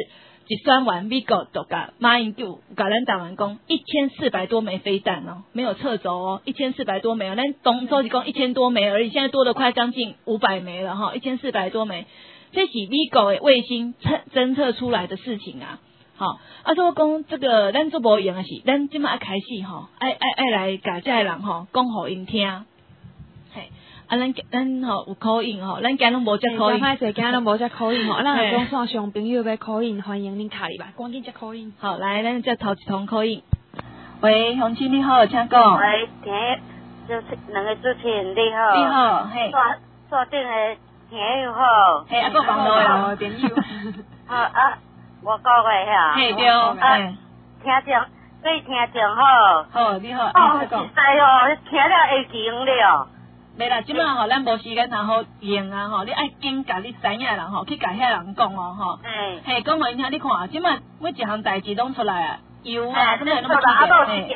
一算完，美国就甲马英九甲咱台湾讲1400多枚飞弹哦，没有撤走哦，1400多枚哦，咱当初是讲1000多枚而已，现在多了快将近500枚了哈，1400多枚，这是美国的卫星侦测出来的事情啊。好，所以讲这个咱做无用的是，咱即马开始吼，爱来甲这人吼讲互因听，嘿。咱吼有口音吼，咱今日无接口音，
歹势，今日无接口音吼，咱若讲线上朋友要口音，欢迎恁卡入来，赶紧接口音。
好，来，咱接头一通口音。喂，乡亲你好，请讲。
喂，两个主持人你好。
你好，嘿。
锁定的朋友好。
嘿，还个网络的朋友。
我讲的遐。
嘿对。
听众，对听众好。
好，你好。
哦，实在哦，听了会惊了。
袂啦，即摆吼，咱无时间通好用啊吼，你爱紧甲你知影人吼，去甲遐人讲哦吼。嘿，讲互因听，你看，即摆每一项代志拢出来啊，油啊，什么那么多。
还有一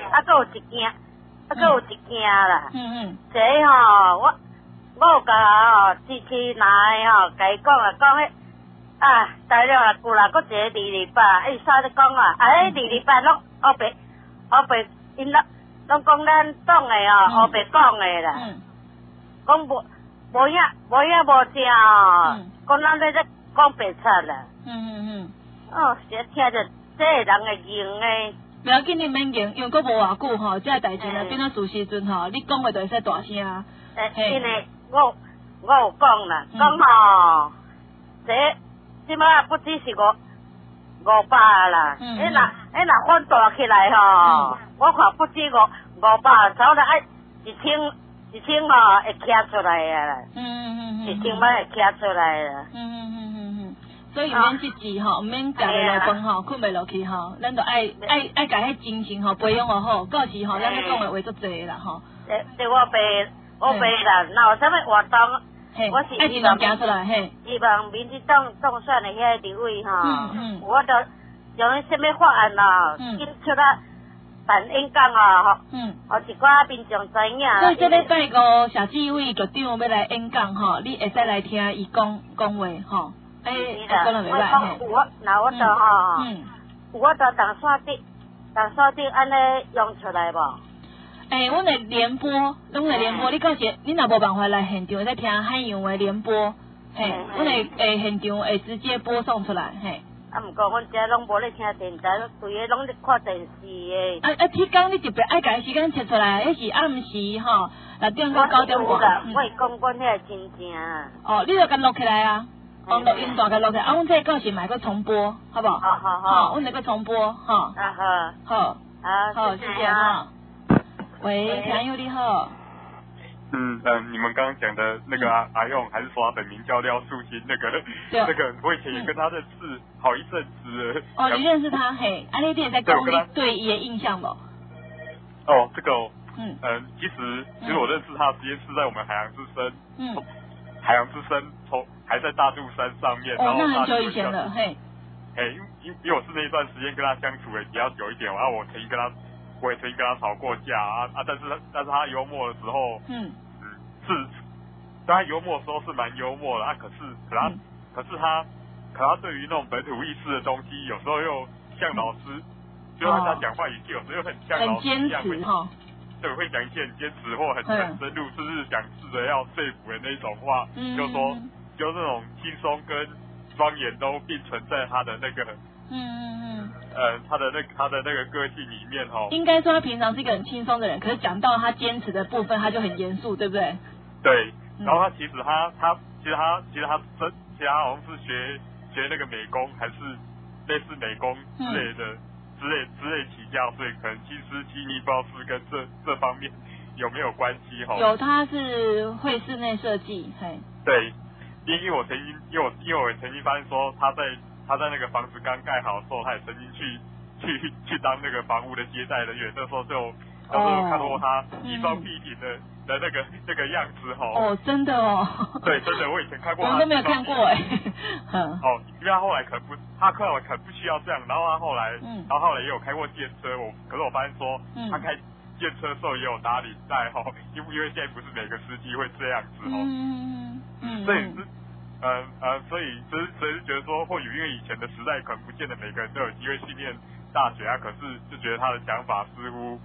件啦。这吼，我有甲支持来吼，甲伊讲啊，讲迄大了啊，旧啦，搁一个2礼拜，啥咧讲啊？迄2礼拜拢黑白，因拢讲咱党的哦，黑白讲的啦。讲无影无正哦，讲咱咧讲白贼啦。哦，听着这个人会用诶。
不要紧，你免用，因为佫无偌久吼，这代志呢变到事时阵吼，你讲话就会使大声。
因为我有讲啦，讲吼，即摆不只是500啦，迄若放大起来吼，我看不止500，差不多爱1000吼会徛出来啊啦，1000万会徛出来啦。
所以免即时吼，毋免食袂落饭吼，困袂落去吼，咱就爱甲迄精神吼培养好好，到时吼咱咧讲的话足侪啦吼。
对我白啦，若有啥物活动，我是
爱尽量行出来嘿。
希望民进党当选的遐立委吼，我就用什么法案咯，紧出来办演讲哦，互一寡民众知影。
所以这礼拜五，社纪委局长要来演讲吼，你会使来听伊讲话吼。讲了袂歹嘿。
我就吼，我就当线顶安尼用出来无？
阮会联播，拢会联播。你到时你若无办法来现场，再听海洋的联播，嘿，阮会现场会直接播送出来，嘿。
毋过阮遮拢无咧听电台，规个拢咧看电视诶。
迄工你特别爱甲时间切出来，迄是暗时吼，6点到9点半。
我讲阮遐真正。
哦，你就甲录起来啊。录音大概录起来，阮这到时买个重播，好不好？好，阮来个重播，哈。好，谢谢哈。喂，朋友你好。
你们刚刚讲的那个阿用，还是说他本名叫廖树新，那个我以前也跟他认识好一阵子了。
哦，你认识他？嘿，你也在讲你对伊的印象不？
哦，这个其实我认识他的时间是在我们海洋之声，海洋之声还在大肚山上面，然后
那很久以前了，嘿。
因为我是那一段时间跟他相处的比较久一点，然后我也曾经跟他吵过架但是他幽默的时候，当他幽默的时候是蛮幽默的可是他对于那种本土意识的东西，有时候又像老师，就他讲话语气有时候又很像老师一样，对，会讲一些很坚持或很深入，甚至想试着要说服的那种话，就那种轻松跟庄严都并存在他的那个他的那个个性里面哈。
应该说他平常是一个很轻松的人，可是讲到他坚持的部分，他就很严肃，对不对？
对，然后他其实他好像是学那个美工，还是类似美工之类起家，所以可能其实不知道是跟这方面有没有关系哈？
有，他是会室内设计，嘿。对，
因为我曾经发现说他在那个房子刚盖好的时候，他也曾经去当那个房屋的接待人员，那时候就有看过他衣装笔挺的那个样子哈。
哦，真的哦。
对，真的，我以前看过他。
我都没有看过哎。
因为他后来可能不需要这样，然后他后来也有开过电车，可是我发现说他开电车的时候也有打领带哈，因为现在不是每个司机会这样子哈。所以所以是觉得说，或许因为以前的时代可能不见得每个人都有机会去念大学啊，可是就觉得他的想法似乎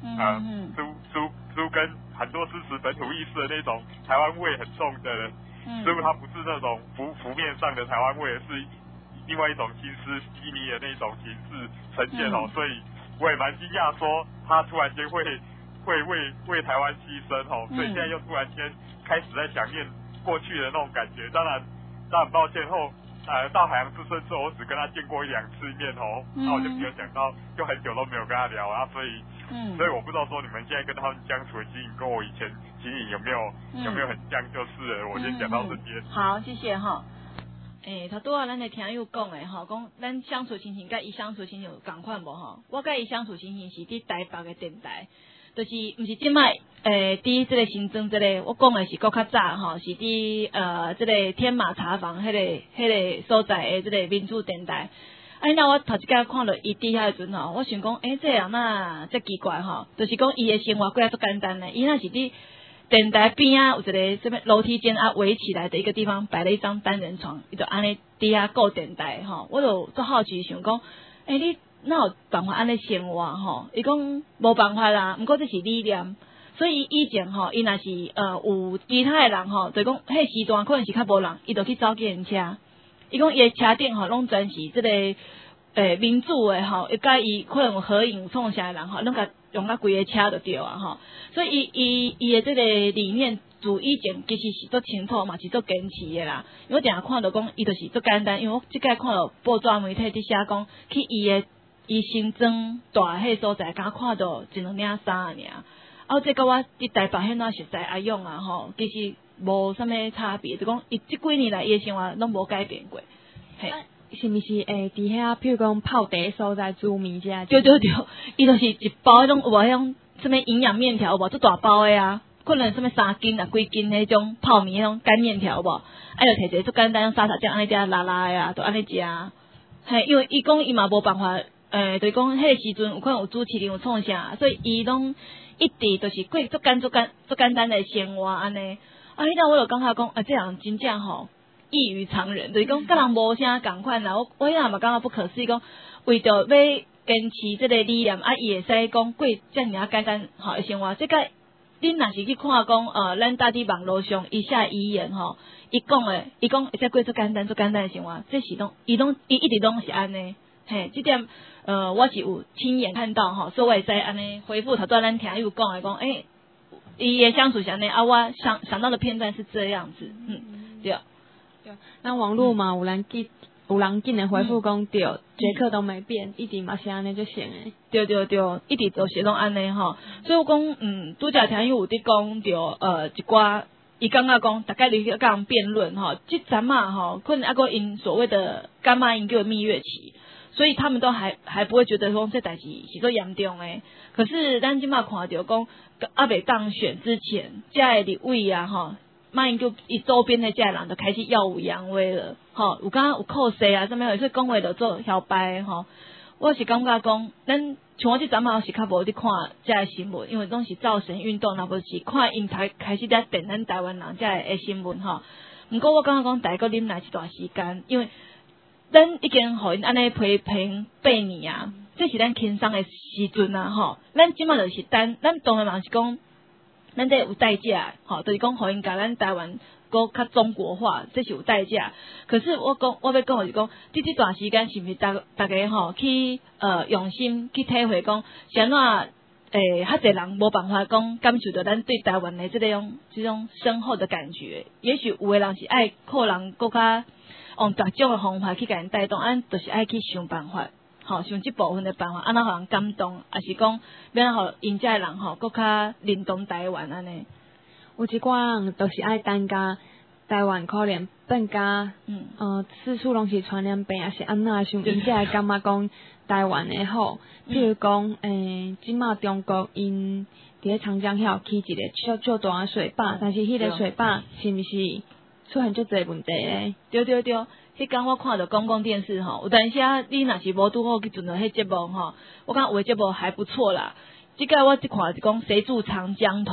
跟很多支持本土意识的那种台湾味很重的人，似乎他不是那种浮面上的台湾味，而是另外一种心思细腻的那种形式呈现哦，所以我也蛮惊讶说他突然间会为台湾牺牲哦，所以现在又突然间开始在想念过去的那种感觉，当然很抱歉后。到海洋之声之后，我只跟他见过1-2次面哦，那我就没有想到，就很久都没有跟他聊啊，所以我不知道说你们现在跟他们相处的经营跟我以前经营有没有很像，就是了，我先讲到这边。
好，谢谢哈。头拄仔咱的听友讲的吼，讲咱相处情形甲伊相处情形有共款无吼？我甲伊相处情形是伫台北的电台。就是毋是即摆伫即个新庄即个，我讲的是搁较早吼，是伫即个天马茶坊迄个所在的即个民主电台。那我头一摆看到伊伫遐时阵吼，我想讲，这人哪遮奇怪吼，就是讲伊的生活过来足简单的，伊那是伫电台边啊有一个什么楼梯间啊围起来的一个地方摆了一张单人床，伊就安尼伫遐顾电台吼，我就足好奇想讲，你哪有办法安尼生活吼？伊讲无办法啦，毋过这是理念。所以以前吼，伊若是有其他的人吼，就讲迄时段可能是较无人，伊就去走计程车。伊讲伊的车顶吼，拢全是即个民主的吼，伊甲伊可能有合影创啥人吼，拢甲用到规个车就对啊吼。所以伊的即个理念，自以前其实是足清楚嘛，是足坚持的啦。因为我定下看到讲，伊就是足简单，因为我即摆看到报纸媒体伫写讲，去伊新庄大迄所在，敢看到1-2领衫尔。这甲我伫台北迄仔实在阿勇啊吼，其实无啥物差别，就讲伊即几年来伊的生活拢无改变过。嘿，
是毋是伫遐，譬如讲泡茶所在煮面遮？
对，伊就是一包迄种有无迄种什么营养面条有无？做大包的啊，可能什么3斤啊、几斤迄种泡面迄种干面条有无？就摕一个足简单沙茶酱安尼遮拉拉的啊，就安尼食。嘿，因为伊讲伊嘛无办法。就是讲，迄个时阵有可能有主持人有创啥，所以伊拢一直就是过足简单的生活安尼。迄阵我就感觉讲，这人真正吼异于常人，就是讲甲人无啥共款啦。我迄阵嘛感觉不可思议，讲为着要坚持这个理念，伊会使讲过遮尔简单吼的生活。这个恁若是去看讲，咱搭伫网络上伊写遗言吼，伊讲会使过足简单的生活，这是伊一直拢是安尼。嘿，这点我是有亲眼看到吼，所以我会使安尼回复头段咱听友讲的讲，伊的相处是安尼，我想到的片段是这样子，对。
那网络嘛有人紧的回复讲对，杰克都没变，一直嘛是安尼就行诶。
对，一直都是拢安尼吼，所以我讲拄则听友有伫讲着一寡。伊感觉讲，大概你甲人辩论吼，即阵啊吼，可能还因所谓的干妈因叫蜜月期，所以他们都还不会觉得说这代志是做严重诶。可是咱即马看到讲，未当选之前，遮的立委啊吼，马英九伊周边的遮人就开始耀武扬威了，吼，有敢有扣谁啊？什么有说讲话就做摇摆吼。我是感觉讲，咱像我即阵嘛是较无伫看遮个新闻，因为拢是造神运动，若无是看因才开始在电咱台湾人遮个新闻吼。毋过我感觉讲，大概啉来一段时间，因为咱已经互因安尼批评8年啊，这是咱轻松的时阵啊吼。咱即马就是咱当然嘛是讲，咱这有代价吼，就是讲互因甲咱台湾。搁较中国化，这是有代价。可是我要讲的是讲，这段时间是毋是大家吼去用心去体会讲，是安怎较侪人无办法讲感受到咱对台湾的这种深厚的感觉。也许有的人是爱靠人搁较用各种的方法去甲人带动，就是爱去想办法，吼想即部分的办法，安怎互人感动，还是讲要互因遮人吼搁较认同台湾安尼。
有一寡人都是爱等甲台湾可能变甲四处拢是传染病，也是安那想因才会感觉讲台湾的好。譬如讲，即马中国因伫咧长江遐起一个足大的水坝，但是迄个水坝是毋是出现足侪问题咧？
对，迄天我看到公共电视吼，有当时你若是无拄好去阵到迄节目吼，我感觉有的节目还不错啦。即个我即看是讲谁住长江头。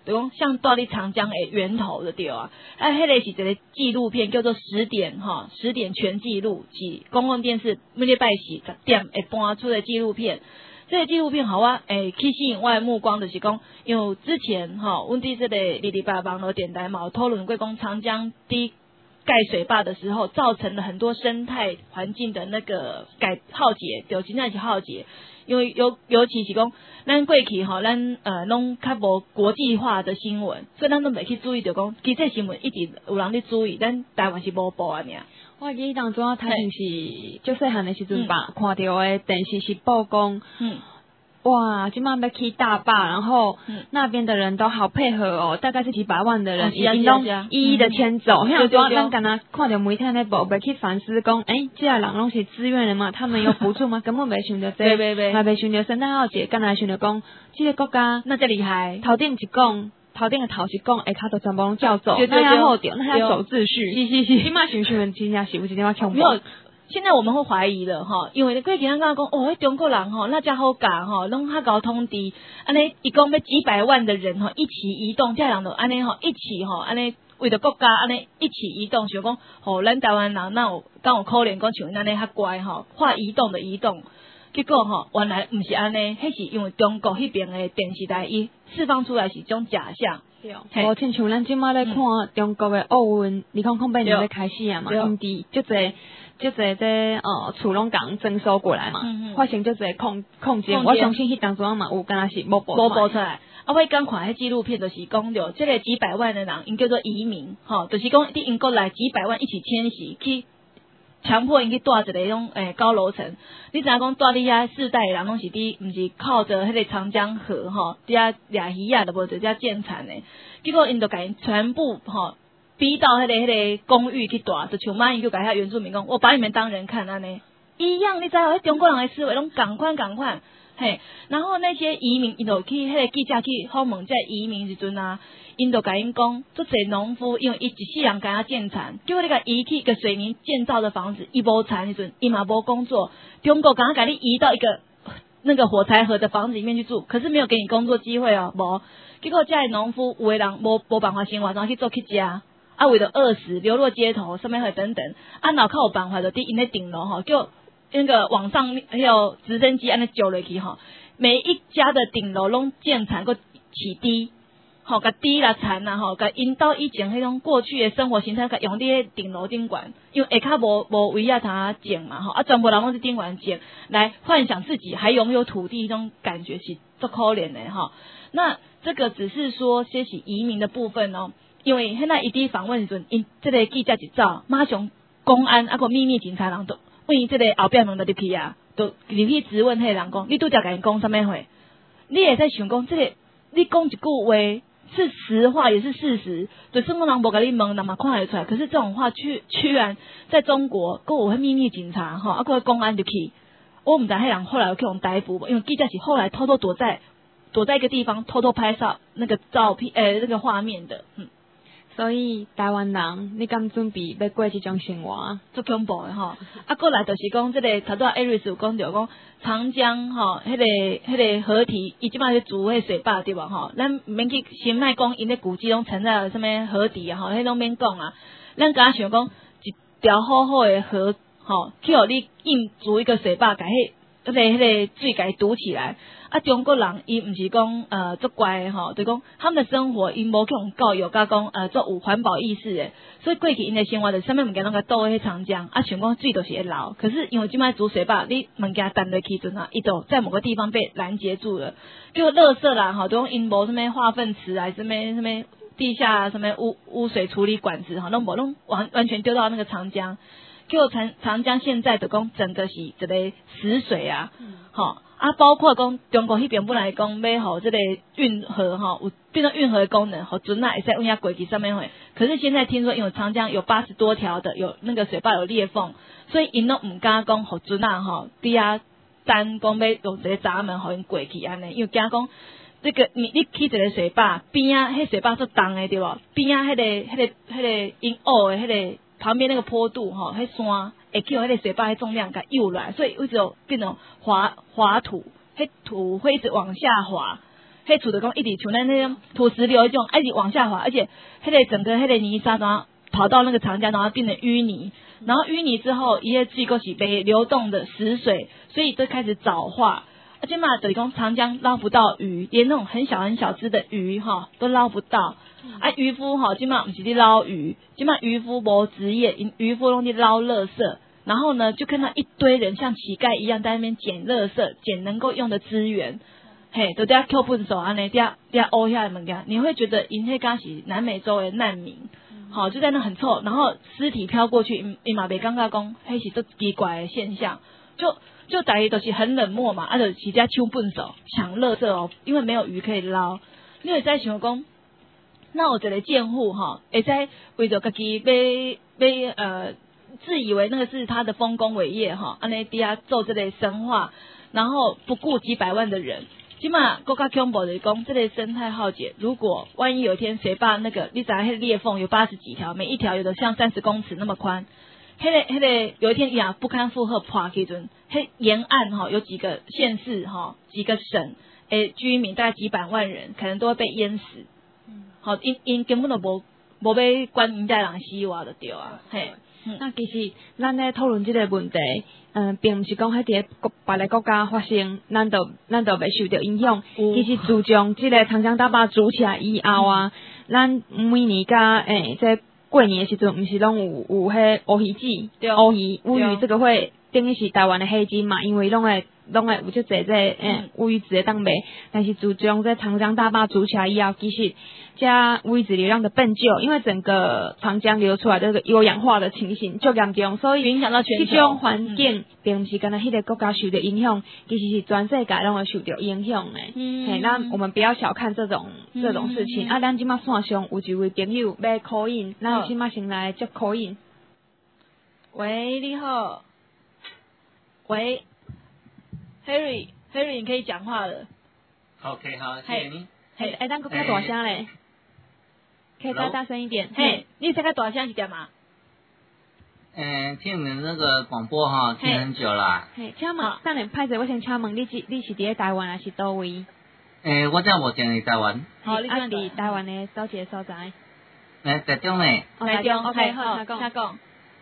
就讲像住伫长江的源头就对啊。迄个是一个纪录片，叫做10点全纪录，是公共电视每礼拜10点会播出的纪录片。这个纪录片好我去吸引我的目光，就是讲，因为之前阮伫这个228网络电台嘛有讨论过，讲长江伫盖水坝的时候，造成了很多生态环境的那个浩劫，就真正是浩劫。因为尤其是讲，咱过去咱拢较无国际化的新闻，所以咱都袂去注意到讲，其实新闻一直有人咧注意，咱台湾是无报啊尔。
我记得当初我睇电视，就细汉的时阵吧，看到的电视是报讲，哇，今晚要去大坝，然后那边的人都好配合哦，大概是几百万的人，一一的牵走。像说咱刚刚看到媒体那报，袂去反思讲，这些人拢是自愿的嘛，他们有补助吗？根本袂想到这，还袂想到生态浩劫，刚才想到讲，这个国家
那这厉害，
头顶是讲。头顶的头是讲，他都全部拢叫走，那要后掉，那要守秩序。是。起码想想，真正是有一点仔恐怖。
现在我们会怀疑了因为过去咱讲中国人那真好教拢较高通知，安尼一共要几百万的人一起移动，这样就安尼一起安尼为了国家安尼一起移动，想讲咱台湾人哪有可能讲像咱安尼较乖画移动的移动。结果原来不是安尼，迄是因为中国迄边的电视台伊释放出来是种假象。
对，无亲像咱即马咧看中国的奥运，2008年咧开始啊嘛，因伫足侪这厝拢共征收过来嘛，发生足侪控制。我相信迄当中嘛有敢若是无播
出来。我刚看迄纪录片，就是讲着这个几百万的人，因叫做移民，就是讲伫英国来几百万一起迁徙去。强迫因去住一个种高楼层，你知影讲住伫遐世代的人拢是伫，毋是靠着迄个长江河伫遐掠鱼啊，都无在遮建产的。结果因就甲因全部逼到迄个公寓去住，就像马英九甲遐原住民讲，我把你们当人看安尼，一样你知影中国人的思维拢共款。嘿，然后那些移民，因就去迄个记者去访问这移民时阵啊，因就甲因讲，足侪农夫因为伊一世人甲建产，结果你甲移去一个水泥建造的房子，伊无产时阵，伊嘛无工作，中国甲你移到一个那个火柴盒的房子里面去住，可是没有给你工作机会无。结果这农夫有的人无办法生活，然后去做去家，为了饿死流落街头，什么会等等，哪靠有办法就伫因咧顶楼叫。那个网上还有直升机安尼救落去每一家的顶楼拢建产个起低，甲低啦产啦甲引导以前迄种过去的生活形态，甲用伫顶楼顶管，因为下骹无位啊通建嘛全部人拢是顶管建，来幻想自己还拥有土地，迄种感觉是足可怜的那这个只是说些许移民的部分因为现在一地访问时阵，因这个记者一走，马上公安个秘密警察人都。问伊这个后壁门就入去啊，就入去质问迄个人讲，你拄则甲因讲啥物话？你也在想讲，这个你讲一句话是实话也是事实，就算我人无甲你问，那么看得出来。可是这种话居然在中国，还有秘密警察还有公安入去，我唔知迄人后来有去用逮捕，因为记者是后来偷偷躲在一个地方偷偷拍摄那个照片那个画面的。
所以台湾人，你敢准备要过这种生活？
足恐怖的过来就是讲，这个头拄艾瑞斯有讲到讲长江迄个河堤，伊即摆咧筑迄水坝对吧咱免去先莫讲，因咧古迹拢沉在了什么河堤迄拢免讲啊。咱敢想讲一条好好的河去互你硬筑一个水坝，甲迄个水甲堵起来。中国人伊毋是讲足乖就讲他们的生活因无去用教育，甲讲做有环保意识的，所以过去因的生活就啥物物件拢甲倒迄长江想讲水就是会流，可是因为即摆筑水坝，你物件淡落去阵伊就在某个地方被拦截住了，就垃圾啦都用因无什么化粪池啊，什么地下什么污水处理管子拢无，拢完全丢到那个长江，结果长江现在就讲整个是一个死水啊包括讲中国迄边本来讲要互这个运河有变成运河的功能，互船会使往遐过去上面会。可是现在听说因为长江有80多条的有那个水坝有裂缝，所以因拢唔敢讲互船伫遐单讲要用一个闸门互因过去安尼，因为惊讲这个你去一个水坝边啊，迄水坝是重的对无？边啊迄个因凹的迄个旁边那个坡度迄山。会去迄个水坝迄重量甲诱来，所以一直变成滑土，迄土会一直往下滑。 迄厝就讲一直像咱那种土石流一种，一直往下滑，而且迄个整个迄个泥沙然后跑到那个长江，然后变成淤泥，然后淤泥之后，一些水沟是被流动的死水，所以都开始藻化。而且嘛，等于讲长江捞不到鱼，连那种很小很小只的鱼哈都捞不到。渔夫哈，今嘛不是在捞鱼，今嘛渔夫无职业，渔夫用去捞垃圾，然后呢就看到一堆人像乞丐一样在那边捡垃圾，捡能够用的资源，嘿，都在扣分手安尼，在欧下的物件，你会觉得因迄刚是南美洲的难民，好就在那很臭，然后尸体飘过去，伊嘛袂感觉讲迄是都奇怪的现象，就大家都是很冷漠嘛，就是在抢粪手抢垃圾哦，因为没有鱼可以捞，你会在想讲。那有一个佃户哈，会在为着自己自以为那个是他的丰功伟业哈，安尼底下做这类生化，然后不顾几百万的人，起码国家恐怖的讲，这类生态浩劫，如果万一有一天谁把那个你知道那裂缝有80几条，每一条有的像30公尺那么宽，那个有一天呀不堪负荷破起阵，沿岸哈有几个县市哈几个省居民大概几百万人，可能都会被淹死。好，因根本都无要管因家人死活就对啊，嘿。
那其实咱咧讨论这个问题，并不是讲喺别个国家发生，咱就袂受到影响。其实自从这个长江大坝筑起来以后啊，咱每年甲在过年的时阵，不是拢有迄乌鱼子，乌鱼这个会等于是台湾的黑金嘛，因为拢会有即这乌鱼子的当卖，但是自从在长江大坝筑起来以后，其实加乌鱼子流量的笨旧，因为整个长江流出来的这个有氧化的情形就严重，所以
影响到全球。
这种环境并不是干那迄个国家受到影响，其实是全世界拢会受到影响的。那我们不要小看这种事情。咱今麦线上有一位朋友要 call in， 咱今麦先来接 call in。
喂，你好。喂 ，Harry， 你可以讲话了。
OK， 好，谢谢你。
咱搁开大声嘞，可以再大声一点。
嘿，你再开大声一点嘛。
听你们那个广播哈，听很久了。
请问，等下拍者，我先请问你是伫台湾还是倒位？
我在目前伫台湾。
好，你伫台湾的倒一个所在？
台中嘞。
台中 ，OK， 好，请讲。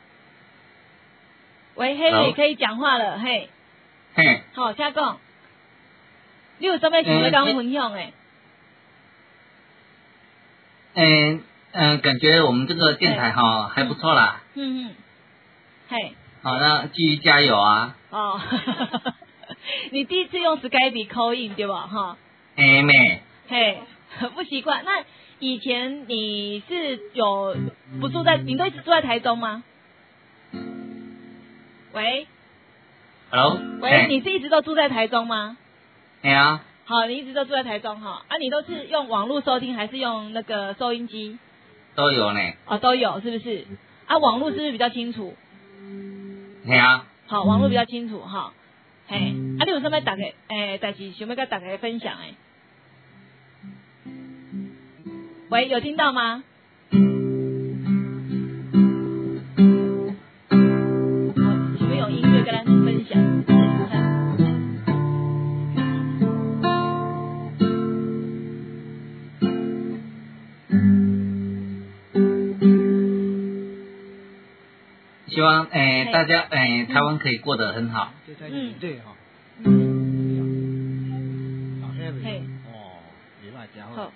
喂 ，Harry 可以讲话了，嘿。好，请讲。你有啥物想要跟我分享诶？
感觉我们这个电台哈还不错啦。
嘿。
好，那继续加油啊！
哦，你第一次用 Skype call in 对吧？哈。
妹。
嘿，不习惯。那以前你是有不住在，你都一直住在台中吗？喂
，Hello，
喂，你是一直都住在台中吗？
啊。
好，你一直都住在台中哈。你都是用网络收听还是用那个收音机？
都有呢。
都有，是不是？网络是不是比较清楚？
啊。
好，网络比较清楚哈。你有啥物大家代志想要跟大家分享喂，有听到吗？
希望大家台湾可以过得很好。
对哈。
嘿。
礼拜真好。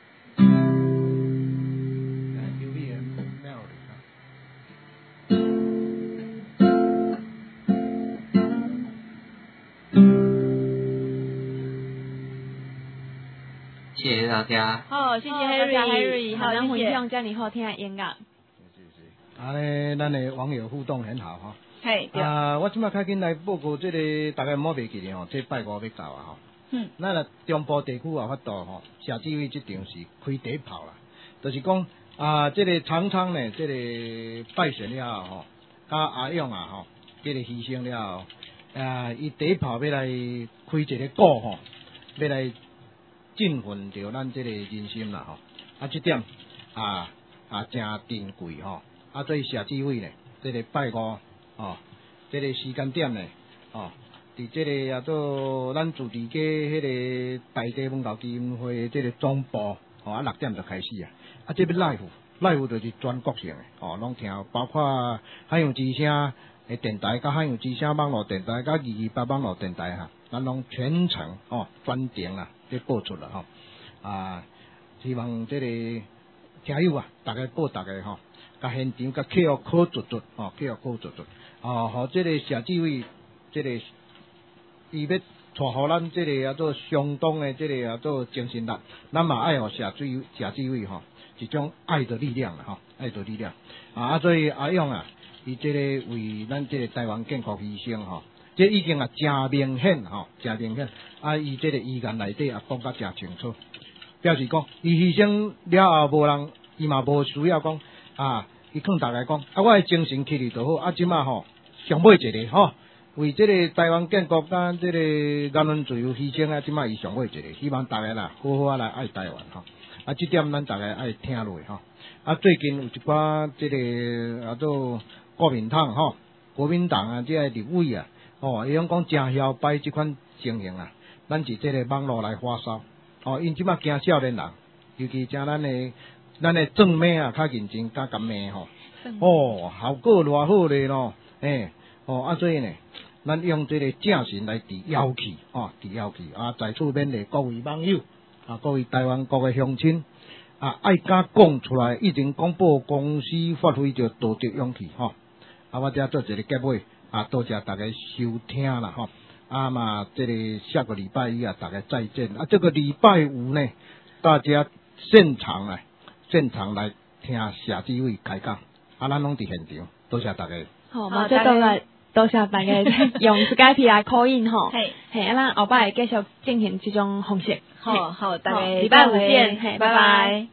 谢谢大家。
好，谢谢 Harry，
好，咱分享遮尔好听的音乐。
咱的网友互动很好哈。我即摆较紧来报告这个大家莫袂记咧吼，这拜五要到啊吼。咱来中部地区啊，发到吼，社志伟这场是开第一炮啦，就是讲这个常常呢，这个拜神了吼，甲阿勇啊吼，这个牺牲了后，伊第一炮要来开一个鼓吼，要来振奋着咱这个人心啦吼。这点真珍贵吼。所以社志伟呢，这个拜五这个时间点呢， 伫这个也做咱主持嘅迄个大地文教基金会这个总部，6点就开始啊，这边 live 就是全国性的，拢听，包括海洋之声的电台，甲海洋之声网络电台，甲228网络电台咱拢全程专程啦，去播出啦希望这个听友大家报大家甲现场甲客户考足互这个社志伟这个伊要带互咱这个做相当的这个做精神力，咱嘛爱互社志伟一种爱的力量啦爱的力量所以阿勇伊这个为咱这个台湾建国牺牲这已经真明显真明显伊这个遗言内底讲甲真清楚，表示讲伊牺牲了后无人，伊嘛无需要讲伊劝大家讲我的精神气力就好即马上尾一个为这个台湾建国甲这个言论自由牺牲即马伊上尾一个，希望大家啦好好来爱台湾这点咱大家爱听落最近有一寡这个做国民党这个立委伊讲真嚣摆这款情形咱是这个网络来发烧因即马惊少年人，尤其像咱的正妹较认真甲甘妹效果偌好咧咯所以呢，咱用这个正神来治妖气在此勉励各位网友各位台湾各个乡亲爱敢讲出来，一定广播公司发挥着道德勇气我遮做一个结尾多谢大家收听啦嘛这个下个礼拜一大家再见这个礼拜五呢，大家现场来听社志伟开讲咱拢伫现场，多谢大家
马上到来，多谢大家用 Skype 来 call in 咱后摆会继续进行这种方式
好大家
礼拜五见拜拜。